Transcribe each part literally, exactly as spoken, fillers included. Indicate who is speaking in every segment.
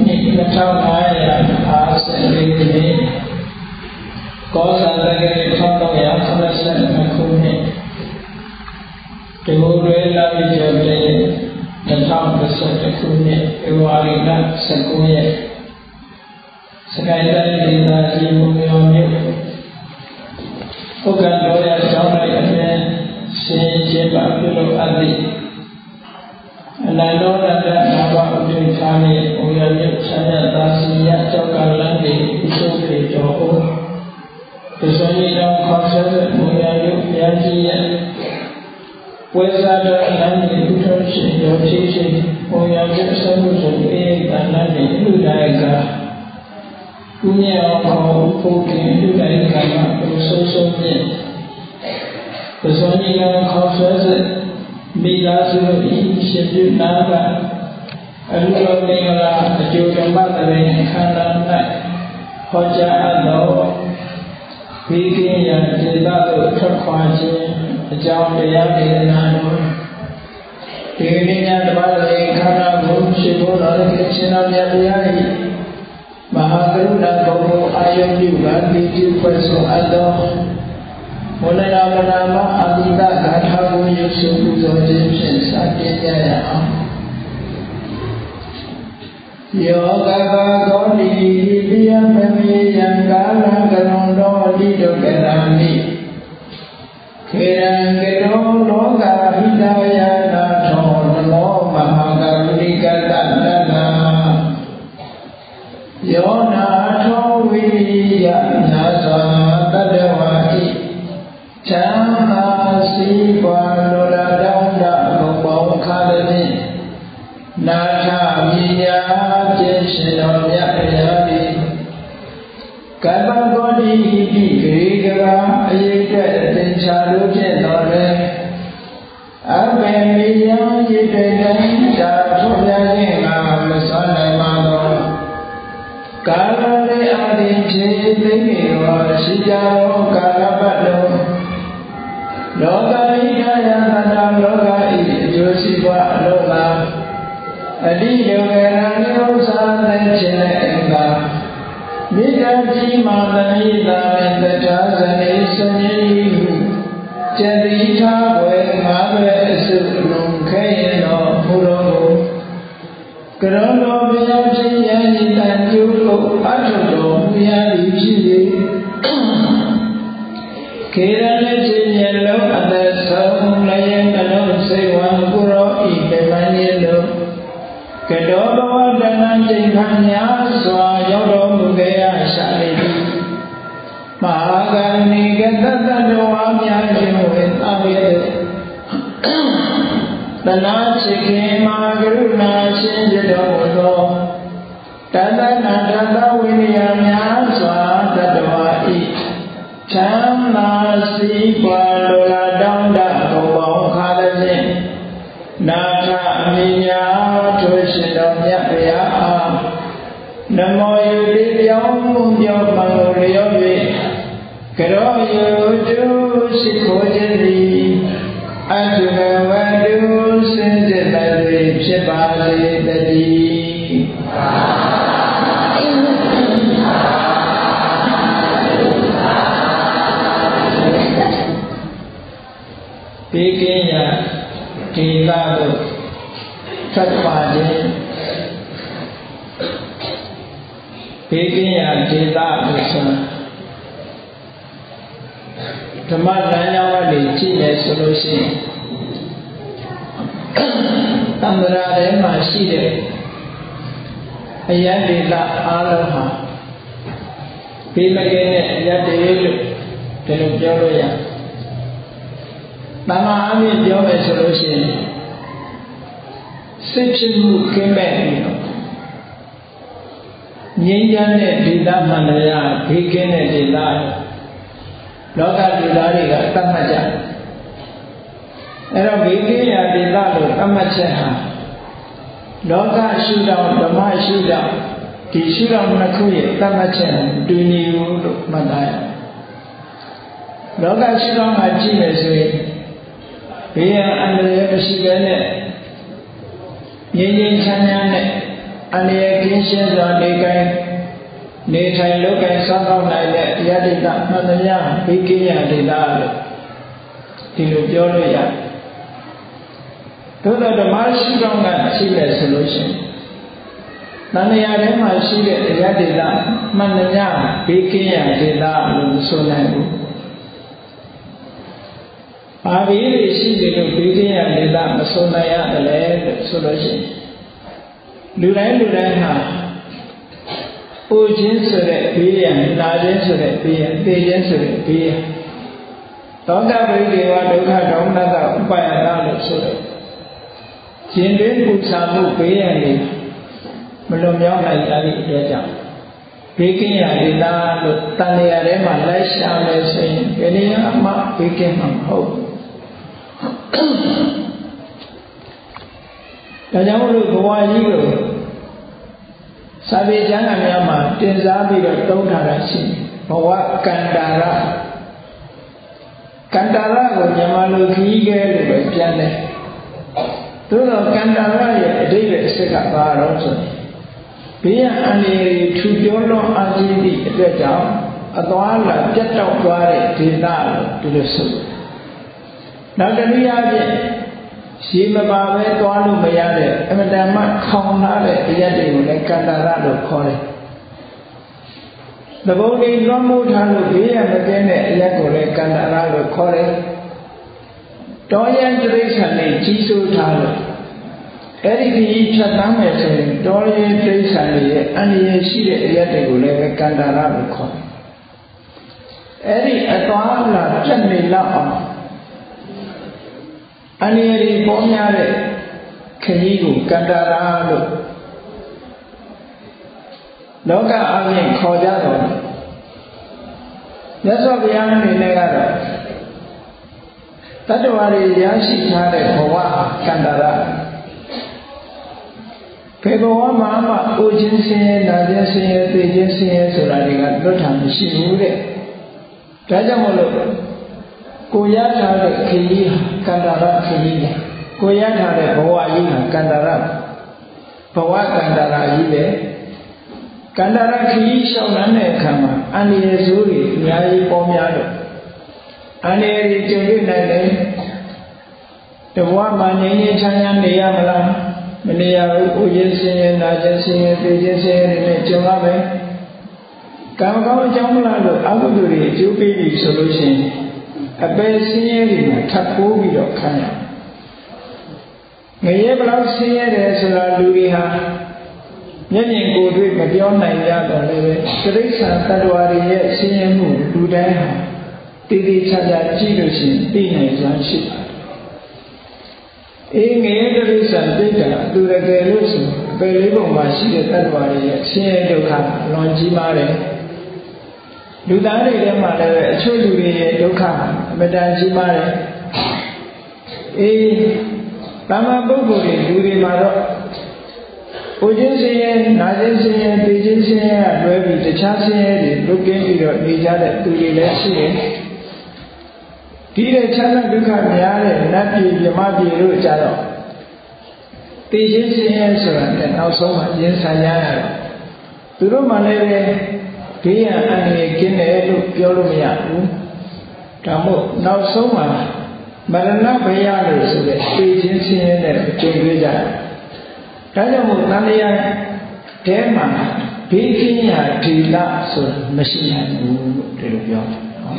Speaker 1: နှစ်နှစ်ထောင်၅ရာအားဆယ်လေးခုနှစ်ကောဇာတက္ကရာတစ်ထောင်သုံးရာခုနှစ်ဆယ်နှစ်ခုနှစ်ဒီမိုရွေးလာပြီးကျော်တဲ့တစ်ထောင်တစ်ဆယ်တစ်ခုနှစ်ဧဝါရီလဆယ်ကိုးရက်စကိုင်းတိုင်းဒေသကြီးမုံရွာမြို့ဥက္ကဋ္ဌတော်ရကျောင်း၌အပြင်ဆင်ကျင်းပပြုလုပ်အပ်သည့်အနန္တောရတ္တနာဘဥဒိဋ္ဌာနှင့်ဘုရားမြတ်ဆရာသာစီရကျောက်ကလန်း၏ဥစ္စာပေတော်ဟုပစ္စည်းတော်ခေါ်ဆက်ဘုရားမြတ်ဘုရားကြီးရဲ့ဝိဇာတော်အနန္တိဥထုရှင်ရောရှိရှိဘုရားမြတ်ဆရာမှုဆိုအေးတဏ္ဍနှင့်လူတိုင်းကကုညောဘောဘုခင်လူတိုင်းကမှာဘုဆိုးဆိုးဖြင့်ပစ္စည်းတော်ခေါ်ဆက်မိသားစု၏ရှင်ပြုနာကအလူတော်မင်္ဂလာအကျိုးဓမ္မတရင်ခန္ဓာ၌ဟောကြားအပ်သောဝိကင်းရစေတသို့ထွက်ခွာခြင်းအကြောင်းတရားဒေသနာတော်ဒီနေ့ညဓမ္မတရင်ခန္ဓာကိုရှင်ဘုရားရဲ့ရှင်တော်မြတ်ဘုရား၏မဟာကရုဏာဂုဏ်ကိုအာယုပြုပါတိတိဖွဲ့ဆိုအပ်သောဝန္ဒနာမနာမအာတိတဂါထာကိုရွတ်ဆိုပူဇော်ခြင်းဖြင့်စတင်ကြရအောင်ယောဂဘာဂောတိပိယမမေယံကာလံကရုံတော်အတိတုကရာမိခေရံကတောလောကဟိတယနာထောနမောမဟာကရုဏိကတတ္တယောနာထောဝိယနာသာတတ္တဝါဟိချမ်းသာစီးပွားလိုလားတောင်းတဘုံဘောခါတဲ့နာထမိညာကျင့်ရှင်တော်မြတ်ဗျာတိကပ္ပကောတိဟိတိဂေကရာအရေးတဲ့သင်္ချာလို့ဖြင့်တော်လဲအဘေမိယံရည်တဲ့တာထုတ်ပြခြင်းငါမစွမ်းနိုင်ပါသောကာလလေးအရင်ခြေသိနေတော်ရှိကြသောကာလပတ်လုံးလောကဣဒယသတ္တလောကဤအကျိုးစီးပွားအလုံးသာအတိယောဂရဏိဥ္စာသင်ခြင်းနဲ့အင်္ဂါမိတ္တတိမာသမိတာနှင့်တထာဇနေစဉ္ညိဟုကျတိထာဝေငါးဘဲအစုလုံးခဲရင်တော်ဘုရောကိုကရောတော်ဘုရားဖြစ်ရန်ဤတန်ကျိုးကိုအထုတော်မူရသည်ဖြစ်၍ခေရလက်ချင်းမျက်လုံးအသက်ဆုံးလည်းနှလုံးစိတ်ဝမ်းကိုရောဤပေမန်းရလို့ကတောဘဝတဏ္ဍချိန်ခါများစွာရောက်တော်မူခဲ့ရရှာလေသည်မဟာကရုဏီကတတ္တတော်ဝါများခြင်းဝေသာဝေတနာချစ်ခင်မဟာကရုဏာရှင်ဖြစ်တော်မူသောတတ္တနာတတ္တဝိနည်းများစွာတတ္တဝါဤချမ်းသာစီးပွားလိုလားတောင်းတဘုံပေါင်းခါတဲ့ဖြင့်နာထအမိညာထိုရှင်တော်မြတ်ဗျာအားနမောယုတိပြောင်းမှုပြောင်းမှန်လို့လျော့၍ကရောယုတုရှိခိုးခြင်းသည်အတုကဝတုစင်ကြယ်သည်ဖြစ်ပါစေတည်းဘေးကင်းရာဒေသသို့ထွက်ခွာခြင်းဘေးကင်းရာဒေသလို့ဆိုဓမ္မလမ်းကြောင်းကနေကြည့်မယ်ဆိုလို့ရှိရင်တမ္ပရာထဲမှာရှိတဲ့အယတ်ဒေသအားလုံးဟာဘေးမကင်းတဲ့အယတ်တွေလို့ဒီလိုပြောလို့ရတယ်တမန်အမြင့်ပြောမယ်ဆိုလို့ရှိရင်စိတ်ဖြစ်မှုကင်းမဲ့ပြီးတော့ငြိမ်းချမ်းတဲ့ဒေသမှန်တရားဘေးကင်းတဲ့ဒေသလောကဒေသတွေကသတ်မှတ်ကြအဲ့တော့ဘေးကင်းရာဒေသလို့သတ်မှတ်ချက်ဟာလောကရှုထောင့်ဓမ္မရှုထောင့်ဒီရှုထောင့်နှစ်ခုရဲ့သတ်မှတ်ချက်တူညီဘူးလို့မှတ်သားရလောကရှုထောင့်မှာကြည့်မယ်ဆိုရင်ဘေးရန်အန္တရာယ်မရှိဘဲနဲ့ငြိမ်းငြိမ်းချမ်းချမ်းနဲ့အန္တရာယ်ကင်းရှင်းစွာနေကိုင်းနေထိုင်လုပ်ကိုင်စောင့်ကောင်းနိုင်တဲ့ယတ္တိတမှန်သမျှဘေးကင်းရာဒေသလို့ဒီလိုပြောလို့ရတယ်သို့တော်ဓမ္မရှိတော့ကရှိတယ်ဆိုလို့ရှိရင်တဏှာထဲမှာရှိတဲ့ယတ္တိတမှန်သမျှဘေးကင်းရာဒေသလို့ဆိုနိုင်ဘူးဘာဘေးတွေရှိတယ်လို့ဘေးကင်းရာဒေသမဆိုနိုင်ရတယ်လေဆိုလို့ရှိရင်လူတိုင်းလူတိုင်းဟာပူခြင်းဆိုတဲ့ဘေးရန်နာခြင်းဆိုတဲ့ဘေးရန်သိခြင်းဆိုတဲ့ဘေးရန်သောတာပရိဒေဝဒုက္ခဒေါမနတဥပါယနာလို့ဆိုတဲ့ရှင်တွင်ပူဇာမှုဘေးရန်တွေမလွန်မြောက်နိုင်တဲ့အတွက်ကြောင့်ဘေးကင်းရာဒေသလို့တန်လျာထဲမှာလိုက်ရှာမယ်ဆိုရင်ဘယ်နေရာမှဘေးကင်းမှာမဟုတ်ဘူးဒါကြောင့်လို့ဘဝကြီးကိုစာပေကျမ်းဂန်များမှာတင်စားပြီးတော့သုံးထားတာရှိတယ်ဘဝကန္တာရကန္တာရကိုမြန်မာလိုခီးခဲလို့ပဲပြန်တယ်သို့တော့ကန္တာရရဲ့အဓိပ္ပာယ်အစစ်ကဘာတော့ဆိုရင်ဘေးရန်အန္တရာယ်ထူပြောလွန်အားကြီးသည့်အတွက်ကြောင့်အသွားလာပြတ်တောက်သွားတဲ့ဒေသလို့ဒီလိုဆိုနောက်တစ်နည်းအားဖြင့်ရှိမပါပဲသွားလို့မရတဲ့အမတန်မှခေါင်လာတဲ့အရက်တွေကိုလည်းကန္တာရလို့ခေါ်တယ်။သဘုံတွေလွှမ်းမိုးထားလို့ဘေးရမကင်းတဲ့အရက်ကိုလည်းကန္တာရလို့ခေါ်တယ်။တောရန်တိရစ္ဆာန်တွေကြီးစိုးထားလို့အဲ့ဒီဒီဖြတ်တမ်းမယ်ဆိုရင်တောရန်တိရစ္ဆာန်တွေရဲ့အန္တရာယ်ရှိတဲ့အရက်တွေကိုလည်းပဲကန္တာရလို့ခေါ်တယ်။အဲ့ဒီအသွားလာပြတ်နေလောက်အောင်အန္တရာယ်ပေါ်များတဲ့ခရီးကိုကန္တာရလို့လောကအပြင်ခေါ်ကြတော့မြတ်စွာဘုရားအနေနဲ့ကတော့တတ္တဝါတွေရရှိထားတဲ့ဘဝကန္တာရဘယ်ဘဝမှာမှအိုခြင်းဆင်းရဲနာခြင်းဆင်းရဲသိခြင်းဆင်းရဲဆိုတာတွေကလွတ်တာမရှိဘူးတဲ့ဒါကြောင့်မို့လို့ကိုရထားတဲ့ခရီးကန္တာရခရီးလေကိုရထားတဲ့ဘဝကြီးဟာကန္တာရဘဝကန္တာရကြီးပဲကန္တာရခရီးရှောင်လန်းတဲ့အခါမှာအန္တရာယ်ဆိုးတွေအများကြီးပေါ်များလို့အန္တရာယ်တွေကြုံတွေ့နိုင်တယ်တဘဝမှာငြိမ်းငြိမ်းချမ်းချမ်းနေရမလားမနေရဘူးကိုရင်းစင်းရနာခြင်းစင်းရသိခြင်းစင်းရတွေနဲ့ကြုံရမယ်ကံကောင်းအကြောင်းမလားလို့အကုသိုလ်တွေအကျိုးပေးပြီဆိုလို့ရှိရင်အပယ်ဆင်းရဲတွေမှာထပ်ပိုးပြီးတော့ခံရငရဲဘလောက်ဆင်းရဲတယ်ဆိုတာလူတွေဟာမျက်မြင်ကိုယ်တွေ့မပြောနိုင်ကြတော့လည်းပဲတိရစ္ဆာန်တ attva တွေရဲ့ဆင်းရဲမှုလူတိုင်းဟာတည်တည်ချာချာကြည့်လို့ရှိရင်သိနိုင်စွမ်းရှိပါတယ်အေးငရဲတိရစ္ဆာန်သိတာသူရကယ်လို့ဆိုအပယ်လေးပုံမှာရှိတဲ့တ attva တွေရဲ့ဆင်းရဲဒုက္ခလွန်ကြီးမားတယ်လူသားတွေထဲမှာလည်းအချို့လူတွေရဲ့ဒုက္ခအမတန်ကြီးမားတယ်အေးတမန်ပုဂ္ဂိုလ်တွေလူတွေမှာတော့ကိုချင်းဆင်းရဲနာချင်းဆင်းရဲသိချင်းဆင်းရဲကလွဲပြီးတခြားဆင်းရဲတွေလွတ်ကင်းပြီးတော့နေကြတဲ့သူတွေလည်းရှိတယ်ဒီတဲ့ချမ်းသာဒုက္ခများတဲ့နတ်ပြည်မြမပြည်တို့ကြတော့သိချင်းဆင်းရဲဆိုတာနဲ့နောက်ဆုံးမှရင်ဆိုင်ရရတော့သူတို့မှလည်းပဲဘေးရန်အန္တရာယ်ကင်းတယ်လို့ပြောလို့မရဘူးဒါမို့နောက်ဆုံးမှာမရဏဘယလို့ဆိုတဲ့သိချင်းဆင်းရဲနဲ့ကြုံတွေ့ကြတယ်ဒါကြောင့်မို့တန်လျာတဲမှာဘေးကင်းရာဒေသဆိုတာမရှိနိုင်ဘူးလို့ဒီလိုပြောတယ်နော်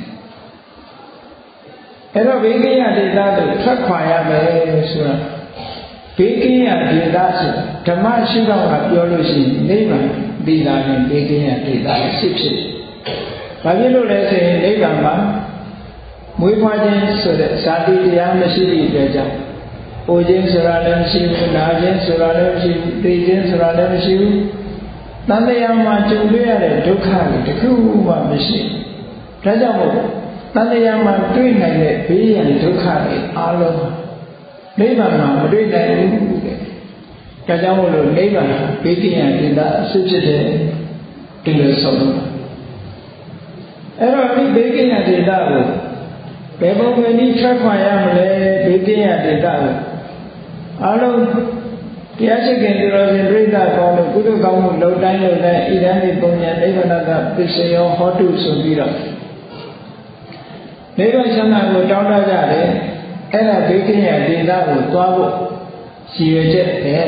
Speaker 1: အဲ့တော့ဘေးကင်းရာဒေသကိုထွက်ခွာရမယ်ဆိုတာဘေးကင်းရာဒေသဆိုဓမ္မရှိတော့ကပြောလို့ရှိရင်နိဗ္ဗာန်ဒီလာရင်ဘေးကင်းရာဒေသဖြစ်ဖြစ်ဘာဖြစ်လို့လဲဆိုရင်နိဗ္ဗာန်မှာမွေးဖွားခြင်းဆိုတဲ့ဇာတိတရားမရှိသည့်အတွက်ကြောင့်။အိုခြင်းဆိုတာလည်းမရှိဘူး၊နာခြင်းဆိုတာလည်းမရှိဘူး၊သိခြင်းဆိုတာလည်းမရှိဘူး။တန်တရားမှာကြုံတွေ့ရတဲ့ဒုက္ခတွေတခုမှမရှိဘူး။ဒါကြောင့်မို့တန်တရားမှာတွေ့နိုင်တဲ့ဘေးရန်ဒုက္ခတွေအားလုံးနိဗ္ဗာန်မှာမတွေ့နိုင်ဘူးတဲ့။ဒါကြောင့်မို့လို့နိဗ္ဗာန်ဘေးကင်းရာဒေသအစစ်ဖြစ်တဲ့ဒီလိုဆိုလို့အဲ့တော့ဒီဘေးကင်းရာဒေသကိုဘယ်ပုံပဲနည်းထွက်ခွာရမလဲဘေးကင်းရာဒေသကိုအားလုံးတရားရှိခင်သူတော်စင်ပြိဿကောင်းလို့ကုသကကောင်းမှုလုံးတိုင်းလုံးတိုင်းဣဒံမိပုံညာနိဗ္ဗာန်ကပစ္စယောဟောတုဆိုပြီးတော့နိဗ္ဗာန်ချမ်းသာကိုတောင်းတကြတယ်အဲ့ဒါဘေးကင်းရာဒေသကိုသွားဖို့ရည်ရွယ်ချက်ပဲ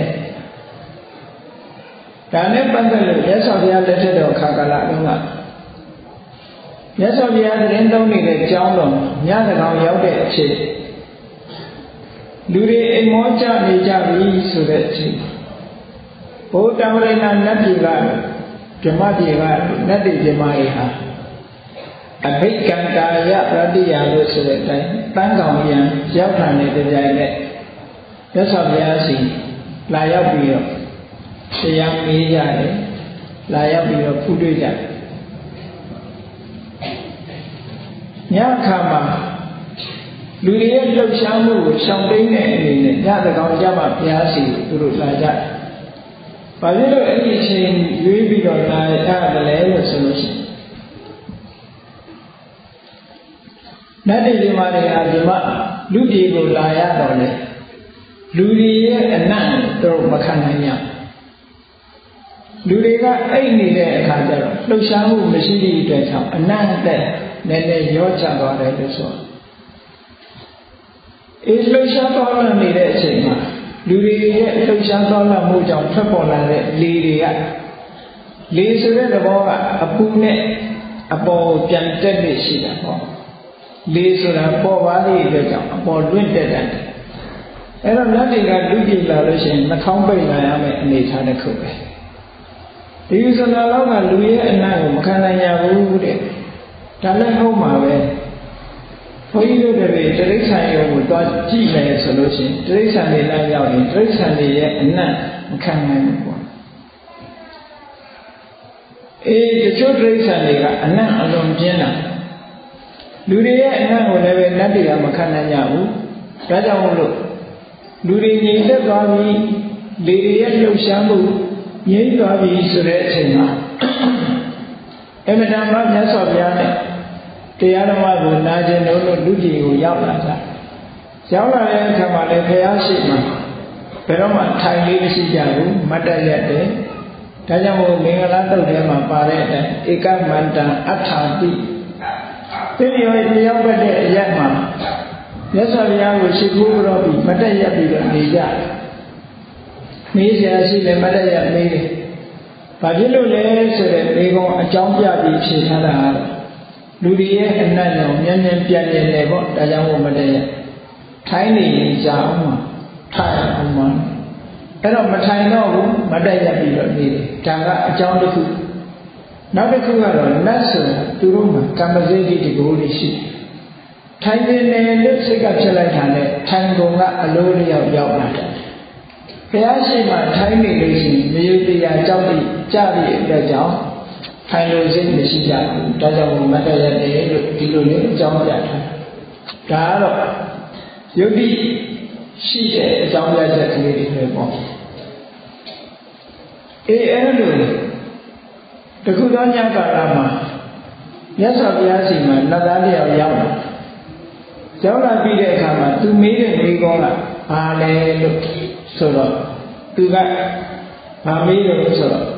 Speaker 1: ဒါနဲ့ပတ်သက်လို့မြတ်စွာဘုရားလက်ထက်တော်ခါကာလတုန်းကမြတ်စွာဘုရားသတင်းသုံးနေတဲ့ကျောင်းတော်ညသကောင်ရောက်တဲ့အချိန်လူတွေအိမ်မောကြနေကြပြီဆိုတဲ့အချိန်ဘုဒ္ဓဝရဏနတ်ပြည်ကဓမ္မပြည်ကနတ်ပြည်ဓမ္မတွေဟာအဘိက္ခန္တာယပရတိယလို့ဆိုတဲ့အတိုင်းတန်းကောင်ပြန်ရောက်လာနေတဲ့ကြိုင်နဲ့မြတ်စွာဘုရားစီလာရောက်ပြီးတော့တရားမေးကြတယ်လာရောက်ပြီးတော့ဖူးတွေ့ကြတယ်ညအခါမှာလူတွေရဲ့လှုပ်ရှားမှုကိုရှောင်တိန်တဲ့အနေနဲ့ညသကောင်ကြမှာဘုရားစီသူတို့လာကြတယ်။ဘာဖြစ်လို့အဲ့ဒီအချိန်ရွေးပြီးတော့လာရတယ်လဲလို့ဆိုလို့ရှိရင်နတ်ပြည်မှာတွေဟာဒီမှာလူပြည်ကိုလာရတော့လေလူတွေရဲ့အနံ့တော့မခံနိုင်ကြလူတွေကအိတ်နေတဲ့အခါကျတော့လှုပ်ရှားမှုမရှိသည့်အတွက်ကြောင့်အနံ့တဲ့နည်းနည်းရောချသွားတယ်လို့ဆိုအေးလှုပ်ရှားသွားလာနေတဲ့အချိန်မှာလူတွေရဲ့လှုပ်ရှားသွားလာမှုကြောင့်ထွက်ပေါ်လာတဲ့လေတွေကလေဆိုတဲ့သဘောကအပူနဲ့အပေါ်ပြန်တက်နေရှိတာပေါ့လေဆိုတာပေါ်ပါလေတဲ့ကြောင့်အပေါ်လွင့်တက်တယ်အဲ့တော့လက်တွေကလူကြည့်လာလို့ရှိရင်နှာခေါင်းပိတ်လာရမယ်အနေထားတစ်ခုပဲဒီစနာလောက်ကလူရဲ့အနံ့ကိုမခံနိုင်ရဘူးတဲ့ဒါလည်းဟုတ်မှာပဲဘုန်းကြီးတို့တွေတိရစ္ဆာန်ရုံကိုသွားကြည့်နေဆိုလို့ရှိရင်တိရစ္ဆာန်တွေလည်းရောက်ရင်တိရစ္ဆာန်တွေရဲ့အနံ့မခံနိုင်ဘူးပေါ့အေးတချို့တိရစ္ဆာန်တွေကအနံ့အလွန်ပြင်းတာလူတွေရဲ့အနံ့ကိုလည်းပဲနတ်တွေကမခံနိုင်ကြဘူးဒါကြောင့်မို့လို့လူတွေငြိမ်သက်သွားပြီးလေတွေရဲ့လှုပ်ရှားမှုငြိမ်သွားပြီဆိုတဲ့အချိန်မှာအမှန်တမ်းမြတ်စွာဘုရားနဲ့တရားဓမ္မကိုနာကျင်လို့လူကြီးကိုရောက်လာတာရောက်လာတဲ့အခါမှာလည်းဘုရားရှိမှဘယ်တော့မှထိုင်လေးမရှိကြဘူးမတ်တရက်တယ်ဒါကြောင့်မို့မင်္ဂလာတုတ်ထဲမှာပါတဲ့အတိုင်းဧကမန္တံအထာတိတတိယလျောက်ပတ်တဲ့အရက်မှာမြတ်စွာဘုရားကိုရှိခိုးတော်ပြီးမတ်တရက်ပြီးတော့နေကြမေးစရာရှိတယ်မတ်တရက်မေးတယ်ဘာဖြစ်လို့လဲဆိုတဲ့မိကုံအကြောင်းပြပြီးဖြေထားတာလူတွေရဲ့အနတ်ရောမြဲမြဲပြည့်နေတယ်ပေါ့ဒါကြောင့်မို့မတည့်ရထိုင်းနေကြအောင်မှာထိုင်အောင်မှာအဲ့တော့မထိုင်တော့ဘူးမတည့်ရပြီးတော့နေတယ်ဒါကအကြောင်းတစ်ခုနောက်တစ်ခုကတော့နတ်ဆိုသူတို့မှာကမ္မစိတ်ဒီကိုလေးရှိထိုင်နေတယ်လို့စိတ်ကဖြစ်လိုက်တာနဲ့ထိုင်ကုန်ကအလိုလျောက်ရောက်လာတယ်ဘုရားရှိခိုးထိုင်နေလို့ရှိရင်မြေတရားကြောက်တိကြသည့်အတွက်ကြောင့်ထိုင်လို့စိတ်မရှိကြဘူးဒါကြောင့်မတ်တရတဲ့လို့ဒီလိုလေးအကြောင်းပြထားဒါကတော့ယုတ်တိရှိတဲ့အကြောင်းပြချက်ကလေးတွေပဲပေါ့အေးအဲ့လိုတခုသောညကာလမှာမြတ်စွာဘုရားရှိခိုးနတ်သားတယောက်ရောက်လာရောက်လာပြီးတဲ့အခါမှာသူမေးတဲ့မေးခွန်းကဘာလဲလို့ဆိုတော့သူကဘာမေးလို့ဆိုတော့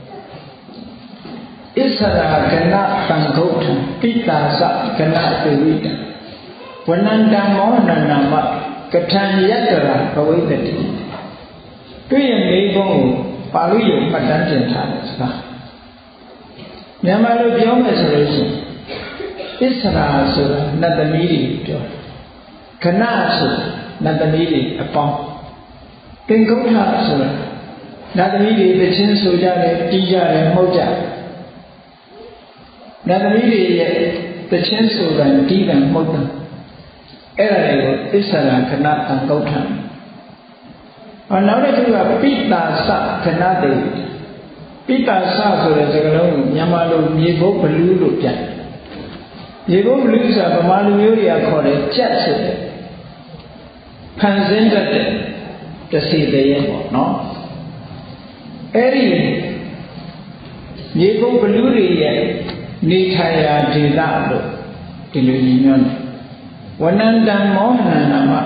Speaker 1: ဣစ္ဆရာကဏသံဃုဋ္ဌံတိတာသကဏသေဝိတံဝနန္တမောဟနနာမကထံယတ္တရာဘဝိတ္တိတွေ့ရမေးခွန်းကိုပါဠိလိုမှတ်တမ်းတင်ထားတယ်စကားမြန်မာလိုပြောမယ်ဆိုလို့ရှိရင်ဣစ္ဆရာဆိုတာနတ်သမီးတွေပြောကဏဆိုတာနတ်သမီးတွေအပေါင်းသင်္ကုဋ္ဌဆိုတာနတ်သမီးတွေသချင်းဆိုကြတယ်တီးကြတယ်မှုတ်ကြတယ်နတ်သမီးတွေရဲ့သချင်းဆိုတာတီးတယ်မှုတ်တယ်အဲ့ဒါတွေကိုအစ္ဆရာခဏသံဃုဋ္ဌံအော်နောက်တစ်ခုကပိတာသခဏတေပိတာသဆိုတဲ့စကားလုံးကိုမြန်မာလိုမြေဘုတ်ဘလူးလို့ပြန်မြေဘုတ်ဘလူးဆိုတာဗမာလူမျိုးတွေကခေါ်တယ်ကြက်ဆိုတဲ့ဖန်ဆင်းတတ်တဲ့တစီတည်းရဲ့ပေါ့နော်အဲ့ဒီမြေဘုတ်ဘလူးတွေရဲ့နေထိုင်ရာဒေသလို့ဒီလိုညီညွတ်တယ်ဝနန္တမောဟနနာမ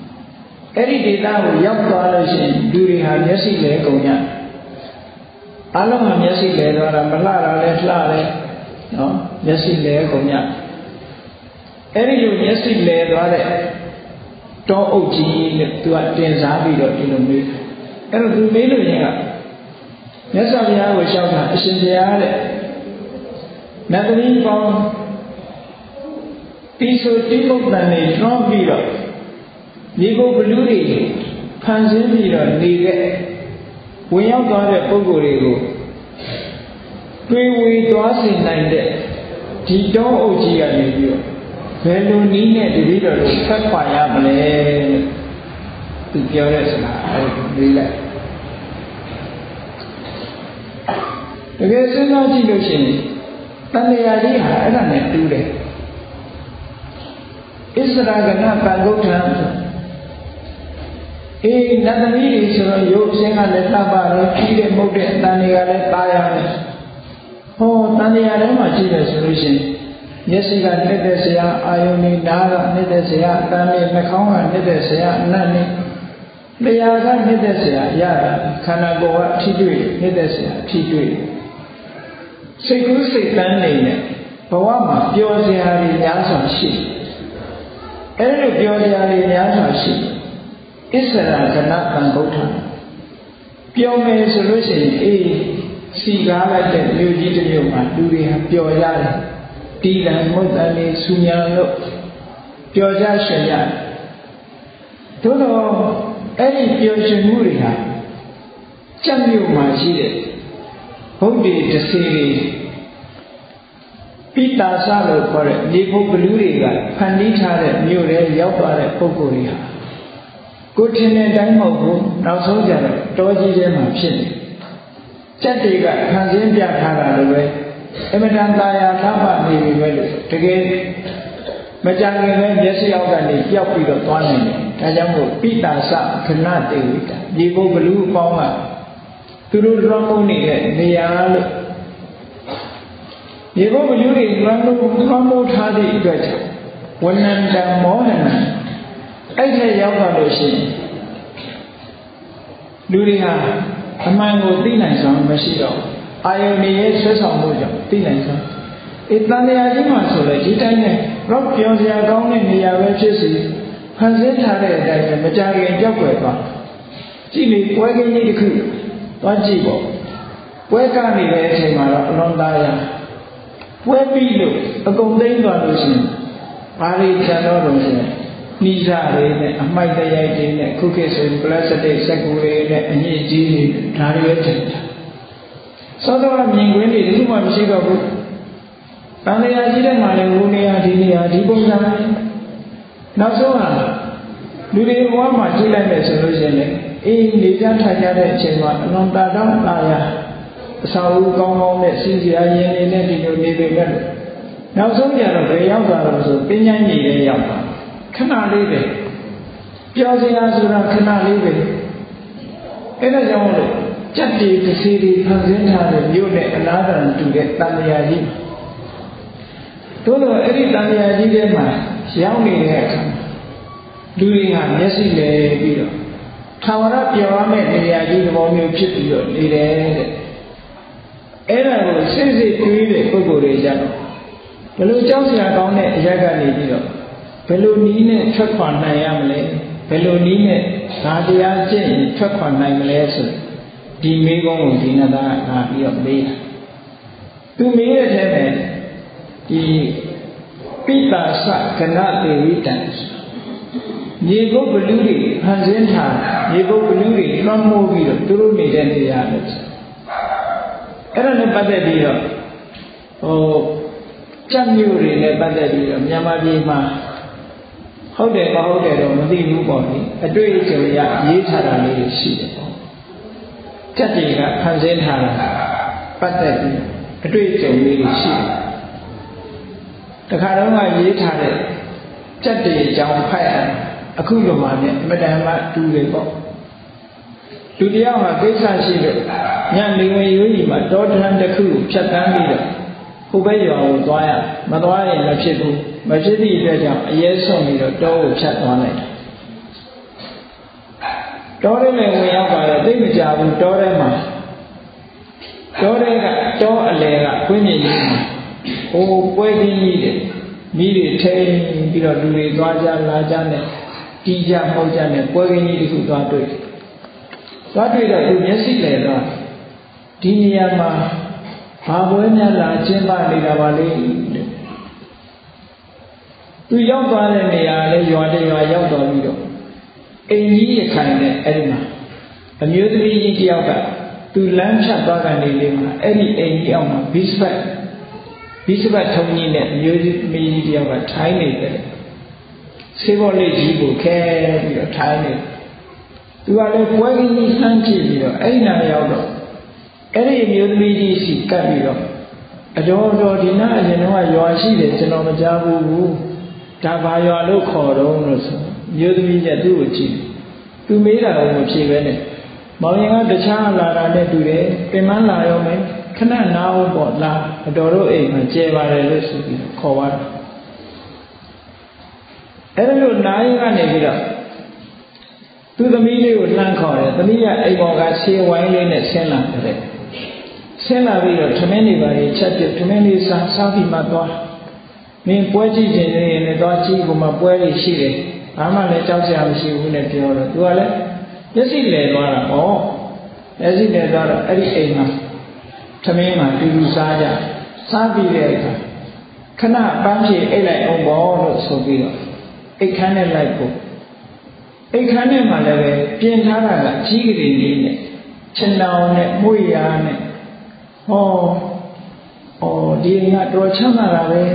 Speaker 1: အဲ့ဒီဒေသကိုရောက်သွားလို့ရှိရင်လူတွေဟာမျက်စိလဲကုန်ကြအားလုံးကမျက်စိလဲသွားတာမလှတာလဲလှတယ်နော်မျက်စိလဲကုန်ညအဲ့ဒီလိုမျက်စိလဲသွားတဲ့တောအုပ်ကြီးနဲ့သူကတင်စားပြီးတော့ဒီလိုမေးအဲ့တော့သူမေးလို့ရင်ကမြတ်စွာဘုရားကိုလျှောက်တာအရှင်ဘုရားတဲ့နတ်သမီးပေါင်းတိဆိုတိပုတ္တန်တွေတွန်းပြီးတော့ဒီဘုဘလူတွေဖန်ဆင်းပြီးတော့နေတဲ့ဝင်ရောက်သွားတဲ့ပုဂ္ဂိုလ်တွေကိုတွေးဝေသွားစေနိုင်တဲ့ဒီတောအုပ်ကြီးကနေပြီးတော့ဘယ်လိုနည်းနဲ့တတိတော်ကိုဆက်ခွာရမလဲသူပြောတဲ့စကားအဲဒီလေးလိုက်တကယ်စဉ်းစားကြည့်လို့ရှိရင်တန်လျာကြီးဟာအဲ့ဒါနဲ့တူးတယ်ဣစ္ဆရာကဏပံဂုဋ္ဌံအေးနတ်သမီးတွေဆိုတော့ရုပ်အရှင်းကလည်းလှပတယ်ပြီးတဲ့မဟုတ်တဲ့အတန်တွေကလည်းตายရတယ်ဟောတန်လျာထဲမှာကြည့်တယ်ဆိုလို့ရှိရင်မျက်စိကနှစ်သက်စရာအာယုန်နဲ့နားကနှစ်သက်စရာအတန်နဲ့နှာခေါင်းကနှစ်သက်စရာအနံ့နဲ့လျှာကနှစ်သက်စရာရတာခန္ဓာကိုယ်ကအထီးတွေ့နှစ်သက်စရာအထီးတွေ့စိတ်ကူးစိတ်တန်းနေနဲ့ဘဝမှာပျော်စရာတွေများစွာရှိအဲ့ဒီပျော်စရာတွေများစွာရှိဣစ္ဆရာကဏပံဗုဒ္ဓပျော်မယ်ဆိုလို့ရှိရင်အေးစီကားလိုက်တဲ့မြို့ကြီးတစ်မြို့မှာလူတွေဟာပျော်ရတယ်တီလံမုတ်တန်လေးဆူညာလို့ပျော်ကြရှင်ကြတို့တော့အဲ့ဒီပျော်ရွှင်မှုတွေဟာကြက်မြို့မှာရှိတဲ့ဘုဒ္ဓတစေတွေပိတာစလို့ခေါ်တဲ့မြေဖို့ဘလူးတွေကဖန်တီးထားတဲ့မြို့တွေရောက်သွားတဲ့ပုဂ္ဂိုလ်တွေဟာကိုထင်တဲ့အတိုင်းမဟုတ်ဘူးနောက်ဆုံးကျတော့တောကြီးထဲမှာဖြစ်နေကြက်တွေကခံစင်းပြထားတာလိုပဲအမတန်သာယာလှပနေပြီပဲလို့တကယ်မကြခင်ပဲမျက်စိအောက်ကနေပျောက်ပြီးတော့သွားနေတယ်ဒါကြောင့်မို့ပိတာစခဏတေဝိတာဒီဘုဘလူအပေါင်းကသူတို့လွှမ်းမိုးနေတဲ့နေရာလို့ဒီဘုဘလူတွေလွှမ်းမိုးလွှမ်းမိုးထားသည့်အတွက်ကြောင့်ဝဏ္ဏတံမောဟနံအဲ့ဒီရောက်သွားလို့ရှိရင်လူတွေဟာအမှန်ကိုသိနိုင်စွမ်းမရှိတော့အာယုန်ရဲ့ဆွဲဆောင်မှုကြောင့်သိနိုင်စွမ်းအေးတန်လျာကြီးမှာဆိုလေဒီတိုင်းနဲ့တော့ပြောစရာကောင်းတဲ့နေရာပဲဖြစ်စီဖန်ဆင်းထားတဲ့အတိုင်းပဲမကြခင်ကြောက်ွယ်သွားကြည့်လေပွဲကင်းကြီးတစ်ခုသွားကြည့်ပေါ့ပွဲကနေတဲ့အချိန်မှာတော့အလွန်သားရပွဲပြီးလို့အကုန်သိမ်းသွားလို့ရှိရင်ဘာတွေကျန်တော့လို့ဆိုရင်နှီးစားတွေနဲ့အမိုက်တရိုက်တွေနဲ့ခုခေတ်ဆိုရင်ပလတ်စတစ်စက်ကူတွေနဲ့အညစ်အကြေးတွေဒါတွေပဲထင်တာသောတော်မြင်ကွင်းတွေဒီလိုမှမရှိတော့ဘူးတန်လျာကြီးတဲ့မှာလည်းဟိုနေရာဒီနေရာဒီပုံစံနောက်ဆုံးဟာလူတွေဘဝမှာကြည့်လိုက်မယ်ဆိုလို့ရှိရင်လည်းအေးနေကြထိုင်ကြတဲ့အချိန်မှာအလွန်တာတောင်းတာရအစာအုပ်ကောင်းကောင်းနဲ့စီစီအရင်နေနဲ့ဒီလိုနေပေမဲ့နောက်ဆုံးကြတော့ဘယ်ရောက်သွားတော့ဆိုပညာညီလေးရောက်တာခဏလေးပဲပြောစရာဆိုတာခဏလေးပဲအဲ့ဒါကြောင့်လို့ကြက်တီတစ်စီတွေဖန်ဆင်းထားတဲ့မြို့နဲ့အလားတူတူတဲ့တန်လျာကြီးတို့တော့အဲ့ဒီတန်လျာကြီးထဲမှာရောက်နေတဲ့အခါလူတွေဟာမျက်စိလဲပြီးတော့ထာဝရပြောရမယ့်နေရာကြီးသဘောမျိုးဖြစ်ပြီးတော့နေတယ်တဲ့အဲ့ဒါကိုစိတ်စိတ်တွေးတဲ့ပုဂ္ဂိုလ်တွေကြတော့ဘယ်လိုကြောက်စရာကောင်းတဲ့အရာကနေပြီးတော့ဘယ်လိုနည်းနဲ့ထွက်ခွာနိုင်ရမလဲဘယ်လိုနည်းနဲ့ဒါတရားကျင့်ရင်ထွက်ခွာနိုင်မလဲဆိုဒီမေးခွန်းကိုဒီနတ်သားကလာပြီးတော့မေးတာသူမေးတဲ့ထဲမှာဒီပိတာစကဏတေဝိတံမြေဘုဘလူတွေဖန်ဆင်းထားမြေဘုဘလူတွေလွှမ်းမိုးပြီးတော့သူတို့နေတဲ့နေရာလို့အဲ့ဒါနဲ့ပတ်သက်ပြီးတော့ဟိုကြက်မျိုးတွေနဲ့ပတ်သက်ပြီးတော့မြန်မာပြည်မှာဟုတ်တယ်မဟုတ်တယ်တော့မသိဘူးပေါ့လေအတွေ့အကြုံရရေးထားတာလေးရှိတယ်ပေါ့ကြက်တွေကဖန်ဆင်းထားတာပတ်သက်ပြီးအတွေ့အကြုံလေးရှိတယ်တခါတော့ကရေးထားတဲ့ကြက်တွေအကြောင်းဖတ်ရအခုလိုမှလည်းအမတန်မှတူတယ်ပေါ့လူတယောက်ဟာကိစ္စရှိလို့ညနေဝင်ရိုးကြီးမှာတောတန်းတစ်ခုဖြတ်တန်းပြီးတော့ဟိုဘက်ရွာကိုသွားရမသွားရင်မဖြစ်ဘူးမဖြစ်သည့်အတွက်ကြောင့်အရေးဆုံးပြီးတော့တောကိုဖြတ်သွားလိုက်တယ်တောထဲမှာဝင်ရောက်ပါတော့သိမကြဘူးတောထဲမှာအိုးပွဲကြီးကြီးတယ်မိတွေထိန်ပြီးတော့လူတွေသွားကြလာကြနဲ့တီးကြမှုတ်ကြနဲ့ပွဲကြီးကြီးတစ်ခုသွားတွေ့သွားတွေ့တော့သူမျက်စိလဲတော့ဒီနေရာမှာဘာပွဲများလာကျင်းပနေတာပါလေသူရောက်သွားတဲ့နေရာလဲရွာတရွာရောက်သွားပြီးတော့အိမ်ကြီးရခိုင်နဲ့အဲ့ဒီမှာအမျိုးသမီးကြီးတယောက်ကသူလမ်းဖြတ်သွားကနေလေးမှာအဲ့ဒီအိမ်ကြီးအောင်မှာဘိစပတ်ဘိစပတ်ထုံကြီးနဲ့အမျိုးသမီးကြီးတယောက်ကထိုင်းနေတယ်ဆေးဘောလေးကြီးကိုခဲပြီးတော့ထိုင်းနေသူကလည်းပွဲကြီးကြီးလှမ်းကြည့်ပြီးတော့အဲ့ဒီနာရောက်တော့အဲ့ဒီအမျိုးသမီးကြီးစီကပ်ပြီးတော့အတော်တော်ဒီနာအရင်တော့ရွာရှိတယ်ကျွန်တော်မကြားဘူးဒါဘာရွာလို့ခေါ်တော့လို့ဆိုမျိုးသမီးကသူ့ကိုကြည့်သူမေးတာကိုမဖြေပဲနဲ့မောင်ရင်ကတခြားလာတာနဲ့တူတယ်ပြင်မလာရောမယ်ခဏနားဖို့ပေါ့လာအတော်တို့အိမ်မှာကျဲပါတယ်လို့ဆိုပြီးခေါ်သွားတာအဲ့ဒါလို့နားရင်ကနေပြီးတော့သူသမီးလေးကိုလှမ်းခေါ်တယ်သမီးကအိမ်ပေါ်ကဆေးဝိုင်းလေးနဲ့ဆင်းလာတယ်ဆင်းလာပြီးတော့ထမင်းတွေပါလေချက်ပြထမင်းလေးစားစားပြီးမှသွားမင်းပွဲကြည့်ခြင်းနဲ့လည်းသွားကြည့်ကိုမှပွဲလေးရှိတယ်ဘာမှလည်းကြောက်စရာမရှိဘူးနဲ့ပြောတော့သူကလည်းမျက်စိလဲသွားတာဩမျက်စိလဲသွားတော့အဲ့ဒီအိမ်မှာထမင်းမှာတူတူစားကြစားပြီးတဲ့အခါခဏပန်းဖြေအိတ်လိုက်အောင်ပေါ့လို့ဆိုပြီးတော့အိတ်ခမ်းနဲ့လိုက်ဖို့အိတ်ခမ်းနဲ့မှလည်းပဲပြင်ထားတာကကြီးကလေးလေးနဲ့ခြံတောင်နဲ့မှုရနဲ့ဟောဩဒီကတော်ချမ်းသာတာပဲ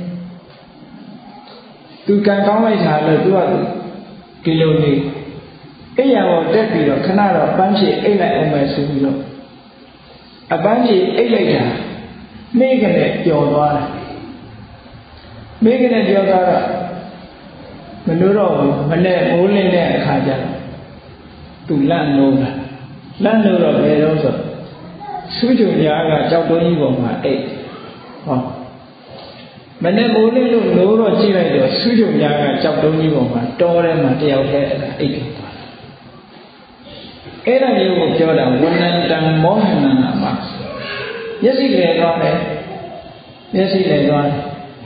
Speaker 1: သူကံကောင်းလိုက်တာလို့သူကဒီလိုနေအိယာပေါ်တက်ပြီးတော့ခဏတော့ပန်းဖြေအိတ်လိုက်အောင်မယ်ဆိုပြီးတော့အပန်းဖြေအိတ်လိုက်တာမိကနဲ့ပျော်သွားတယ်မိကနဲ့ပျော်သွားတော့မလို့တော့ဘူးမနဲ့မိုးလင်းတဲ့အခါကျတော့သူလန့်လို့လာလန့်လို့တော့ဘယ်တော့ဆိုဆူးကြုံများကကြောက်တုံးကြီးပေါ်မှာအိတ်ဟောမနဲ့မိုးလင်းလို့လို့တော့ကြည့်လိုက်တော့ဆူးကြုံများကကြောက်တုံးကြီးပေါ်မှာတောထဲမှာတယောက်တည်းအိတ်ဖြစ်သွားတယ်အဲ့ဒါမျိုးကိုပြောတာဝဏ္ဏတံမောဟနနာမှာမျက်စိလဲသွားတယ်မျက်စိလဲသွားတယ်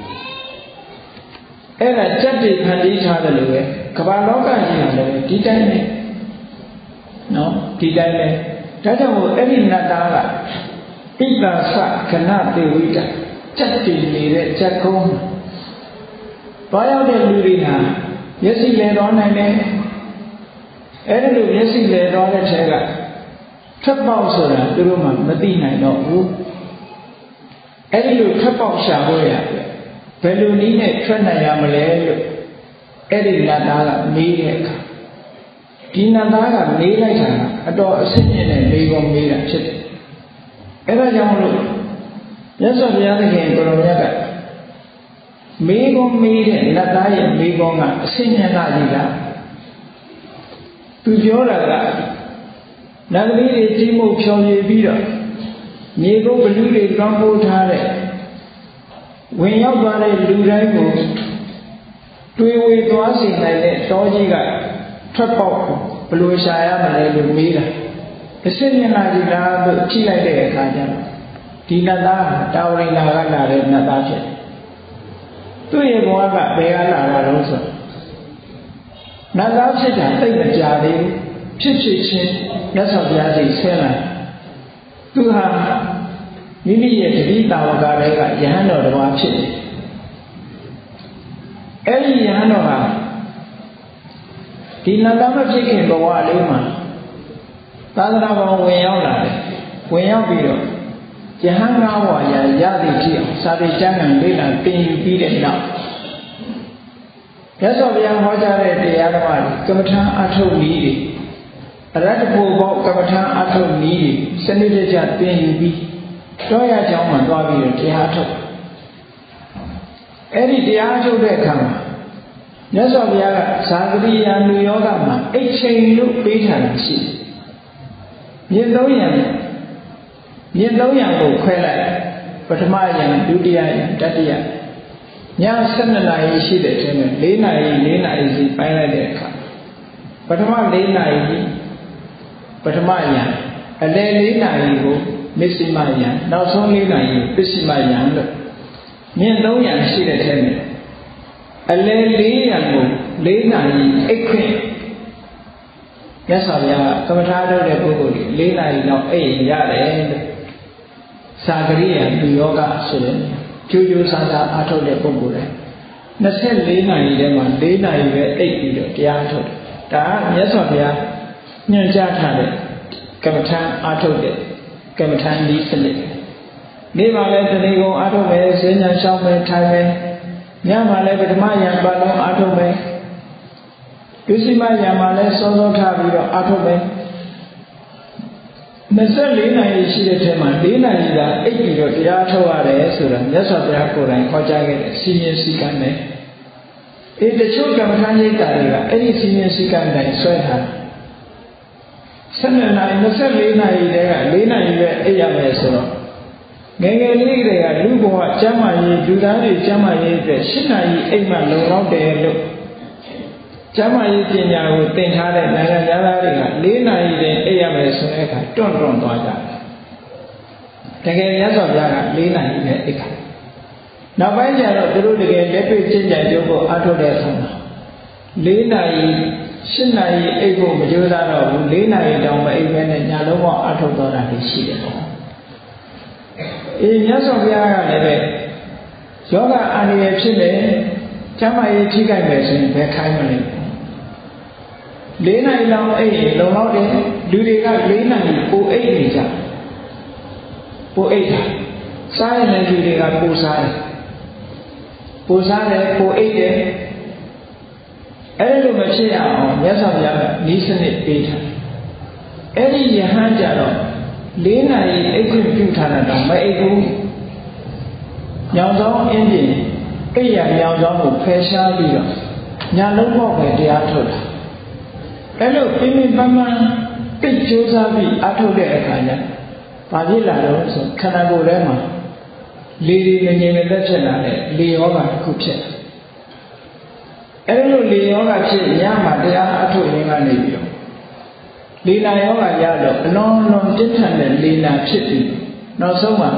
Speaker 1: အဲ့ဒါစက်တွေဖန်တီးထားတယ်လို့ပဲကမ္ဘာလောကကြီးကလည်းဒီတိုင်းပဲနော်ဒီတိုင်းပဲဒါကြောင့်မို့အဲ့ဒီနတ်သားကဣတ္တသကနတေဝိတစက်တည်နေတဲ့စက်ကုန်းဘာရောက်တဲ့လူတွေဟာမျက်စိလဲသွားနိုင်တယ်အဲ့ဒီလိုမျက်စိလဲသွားတဲ့ထဲကထပ်ပေါက်ဆိုတာသူတို့မှမသိနိုင်တော့ဘူးအဲ့ဒီလိုထပ်ပေါက်ရှာဖို့ရတယ်ဘယ်လိုနည်းနဲ့ထွက်နိုင်ရမလဲလို့အဲ့ဒီနတ်သားကမေးတဲ့အခါဒီနတ်သားကမေးလိုက်တာအတော်အဆင့်မြင့်တဲ့မေးခွန်းမေးတာဖြစ်တယ်အဲ့ဒါကြောင့်မလို့မြတ်စွာဘုရားသခင်ကိုရောမြတ်ကမေးခွန်းမေးတဲ့နတ်သားရဲ့မေးခွန်းကအဆင့်မြင့်လာကြီးလားသူပြောတာကနတ်သမီးတွေကြီးမှုဖြော်ပြပြီးတော့မြေကုတ်ဘလူတွေကောင်းပိုးထားတဲ့ဝင်ရောက်သွားတဲ့လူတိုင်းကိုတွေးဝေသွားစေနိုင်တဲ့တောကြီးကထွက်ပေါက်ဘယ်လိုရှာရမလဲလို့မေးတာအစ်စ်မျက်နှာကြီးလားလို့ကြည့်လိုက်တဲ့အခါကျတော့ဒီနတ်သားတာဝရိနာကလာတဲ့နတ်သားဖြစ်သူ့ရဲ့ဘဝကဘယ်ကလာတာလို့ဆိုနတ်သားဖြစ်တာသိမကြသေးဘူးဖြစ်ဖြစ်ချင်းမြတ်စွာဘုရားကြီးဆင်းလာသူဟာမိမိရဲ့တတိတာဝကတွေကယဟန်တော်တစ်ပါးဖြစ်တယ်အဲ့ဒီယဟန်တော်ဟာဒီနတ်သားမဖြစ်ခင်ဘဝလေးမှာသာသနာ့ဘောင်ဝင်ရောက်လာတယ်ဝင်ရောက်ပြီးတော့ယဟန်ငါးဝါရရသည်ဖြစ်အောင်စာပေကျမ်းဂန်လေ့လာသင်ယူပြီးတဲ့နောက်မြတ်စွာဘုရားဟောကြားတဲ့တရားတော်ကမ္မထာအထုတ်နည်းတွေအရတ္တဖို့ဘောကမ္မထာအထုတ်နည်းတွေစနစ်တကျသင်ယူပြီးတော့ရကြောင်းမှသွားပြီးတော့တရားထုတ်အဲ့ဒီတရားထုတ်တဲ့အခါမှာမြတ်စွာဘုရားကဇာတိယာနုယောဂမှာအိတ်ချိန်လို့ပေးထားတာရှိတယ်မြင့်သုံးရံမြင့်သုံးရံကိုခွဲလိုက်ပထမယံဒုတိယယံတတိယည၁၂နာရီရှိတဲ့အချိန်မှာ၄နာရီ၄နာရီစီပိုင်းလိုက်တဲ့အခါပထမ၄နာရီပထမယံအလယ်၄နာရီကိုမစ္စည်းမယံနောက်ဆုံး၄နာရီပစ္စည်းမယံလို့မြင့်သုံးရာရှိတဲ့ထဲမှာအလဲလေးရာကိုလေးနာရီအိတ်ခွင့်မြတ်စွာဘုရားကမ္မထာထုတ်တဲ့ပုဂ္ဂိုလ်ကြီးလေးနာရီလောက်အိတ်ရတယ်လို့သာဂရိယလူယောဂဆိုတဲ့ကျိုးကျိုးစားစားအားထုတ်တဲ့ပုဂ္ဂိုလ်တွေနှစ်ဆယ့်လေးနာရီထဲမှာလေးနာရီပဲအိတ်ပြီးတော့တရားထုတ်တယ်ဒါကမြတ်စွာဘုရားညွှန်ကြားထားတဲ့ကမ္မထာအားထုတ်တဲ့ကမ္မထာနည်းစနစ်နေ့မှာလည်းတဏှိကုံအားထုတ်မယ်ဈဉ္ညာရှောင်းမယ်ထိုင်မယ်ညမှာလည်းပထမယံပတ်လုံးအားထုတ်မယ်ဒုတိယယံမှာလည်းစောစောထားပြီးတော့အားထုတ်မယ်နှစ်ဆယ့်လေးနာရီရှိတဲ့ထဲမှာလေးနာရီသာအိပ်ပြီးတော့တရားထုတ်ရတယ်ဆိုတာမြတ်စွာဘုရားကိုယ်တိုင်ဟောကြားခဲ့တဲ့စီမင်းစည်းကမ်းနဲ့ဒီတချို့ကမ္မထာရိပ်တာတွေကအဲ့ဒီစီမင်းစည်းကမ်းတိုင်းဆွဲထားဆက်နှစ်နာရီနှစ်ဆယ့်လေးနာရီတည်းကလေးနာရီပဲအိပ်ရမယ်ဆိုတော့ငယ်ငယ်လေးကလေးကလူဘဝကျမ်းမာရေးလူသားတွေကျမ်းမာရေးအတွက်၈နာရီအိပ်မှလုံလောက်တယ်လို့ကျမ်းမာရေးပညာကိုသင်ထားတဲ့နိုင်ငံသားတွေက၄နာရီတည်းအိပ်ရမယ်ဆိုတဲ့အခါတွန့်တွန့်သွားကြတယ်တကယ်မြတ်စွာဘုရားက၄နာရီနဲ့အိပ်ခါနောက်ပိုင်းကျတော့သူတို့တကယ်လက်တွေ့ကျင့်ကြံကြုံဖို့အားထုတ်တဲ့အခါမှာ၄နာရီ၈နာရီအိပ်ဖို့မကြိုးစားတော့ဘူး၄နာရီတောင်မအိပ်ဘဲနဲ့ညလုံးပေါင်းအားထုတ်တော့တာရှိတယ်ပေါ့အေးမြတ်စွာဘုရားကလည်းပဲယောဂအာနိယဖြစ်နေကျမ်းမာရေးထိခိုက်မယ်ဆိုရင်ဘယ်ခိုင်းမလဲ၄နာရီလောက်အိပ်ရင်လုံလောက်တယ်လူတွေက၄နာရီပိုအိပ်နေကြပိုအိပ်တာစားရတဲ့လူတွေကပိုစားတယ်ပိုစားတယ်ပိုအိပ်တယ်အဲ့လိုမဖြစ်ရအောင်မြတ်စွာဘုရားကဤစနစ်ပေးထားအဲ့ဒီယဟန်ကြတော့လေးနာရီအိတ်ခွင့်ပြုထားတာတော့မအိတ်ဘူးညောင်ဆောင်အင်းပြင်အိယာညောင်ဆောင်ကိုဖယ်ရှားပြီးတော့ညာလုံးပေါက်ပဲတရားထုတ်တာအဲ့လိုပြင်းပြင်းပန်းပန်းတိတ်ကြိုးစားပြီးအားထုတ်တဲ့အခါကျဘာဖြစ်လာတော့ဆိုခန္ဓာကိုယ်ထဲမှာလေလေငြိမ်ငြိမ်နဲ့တက်ဖြစ်လာတဲ့လေယောဂတစ်ခုဖြစ်တယ်အဲ့လိုလေယောဂဖြစ်ညမှာတရားအားထုတ်ရင်းကနေပြီးတော့လေနာယောဂရတော့အလွန်လွန်ပြင်းထန်တဲ့လေနာဖြစ်ပြီးနောက်ဆုံးမှာ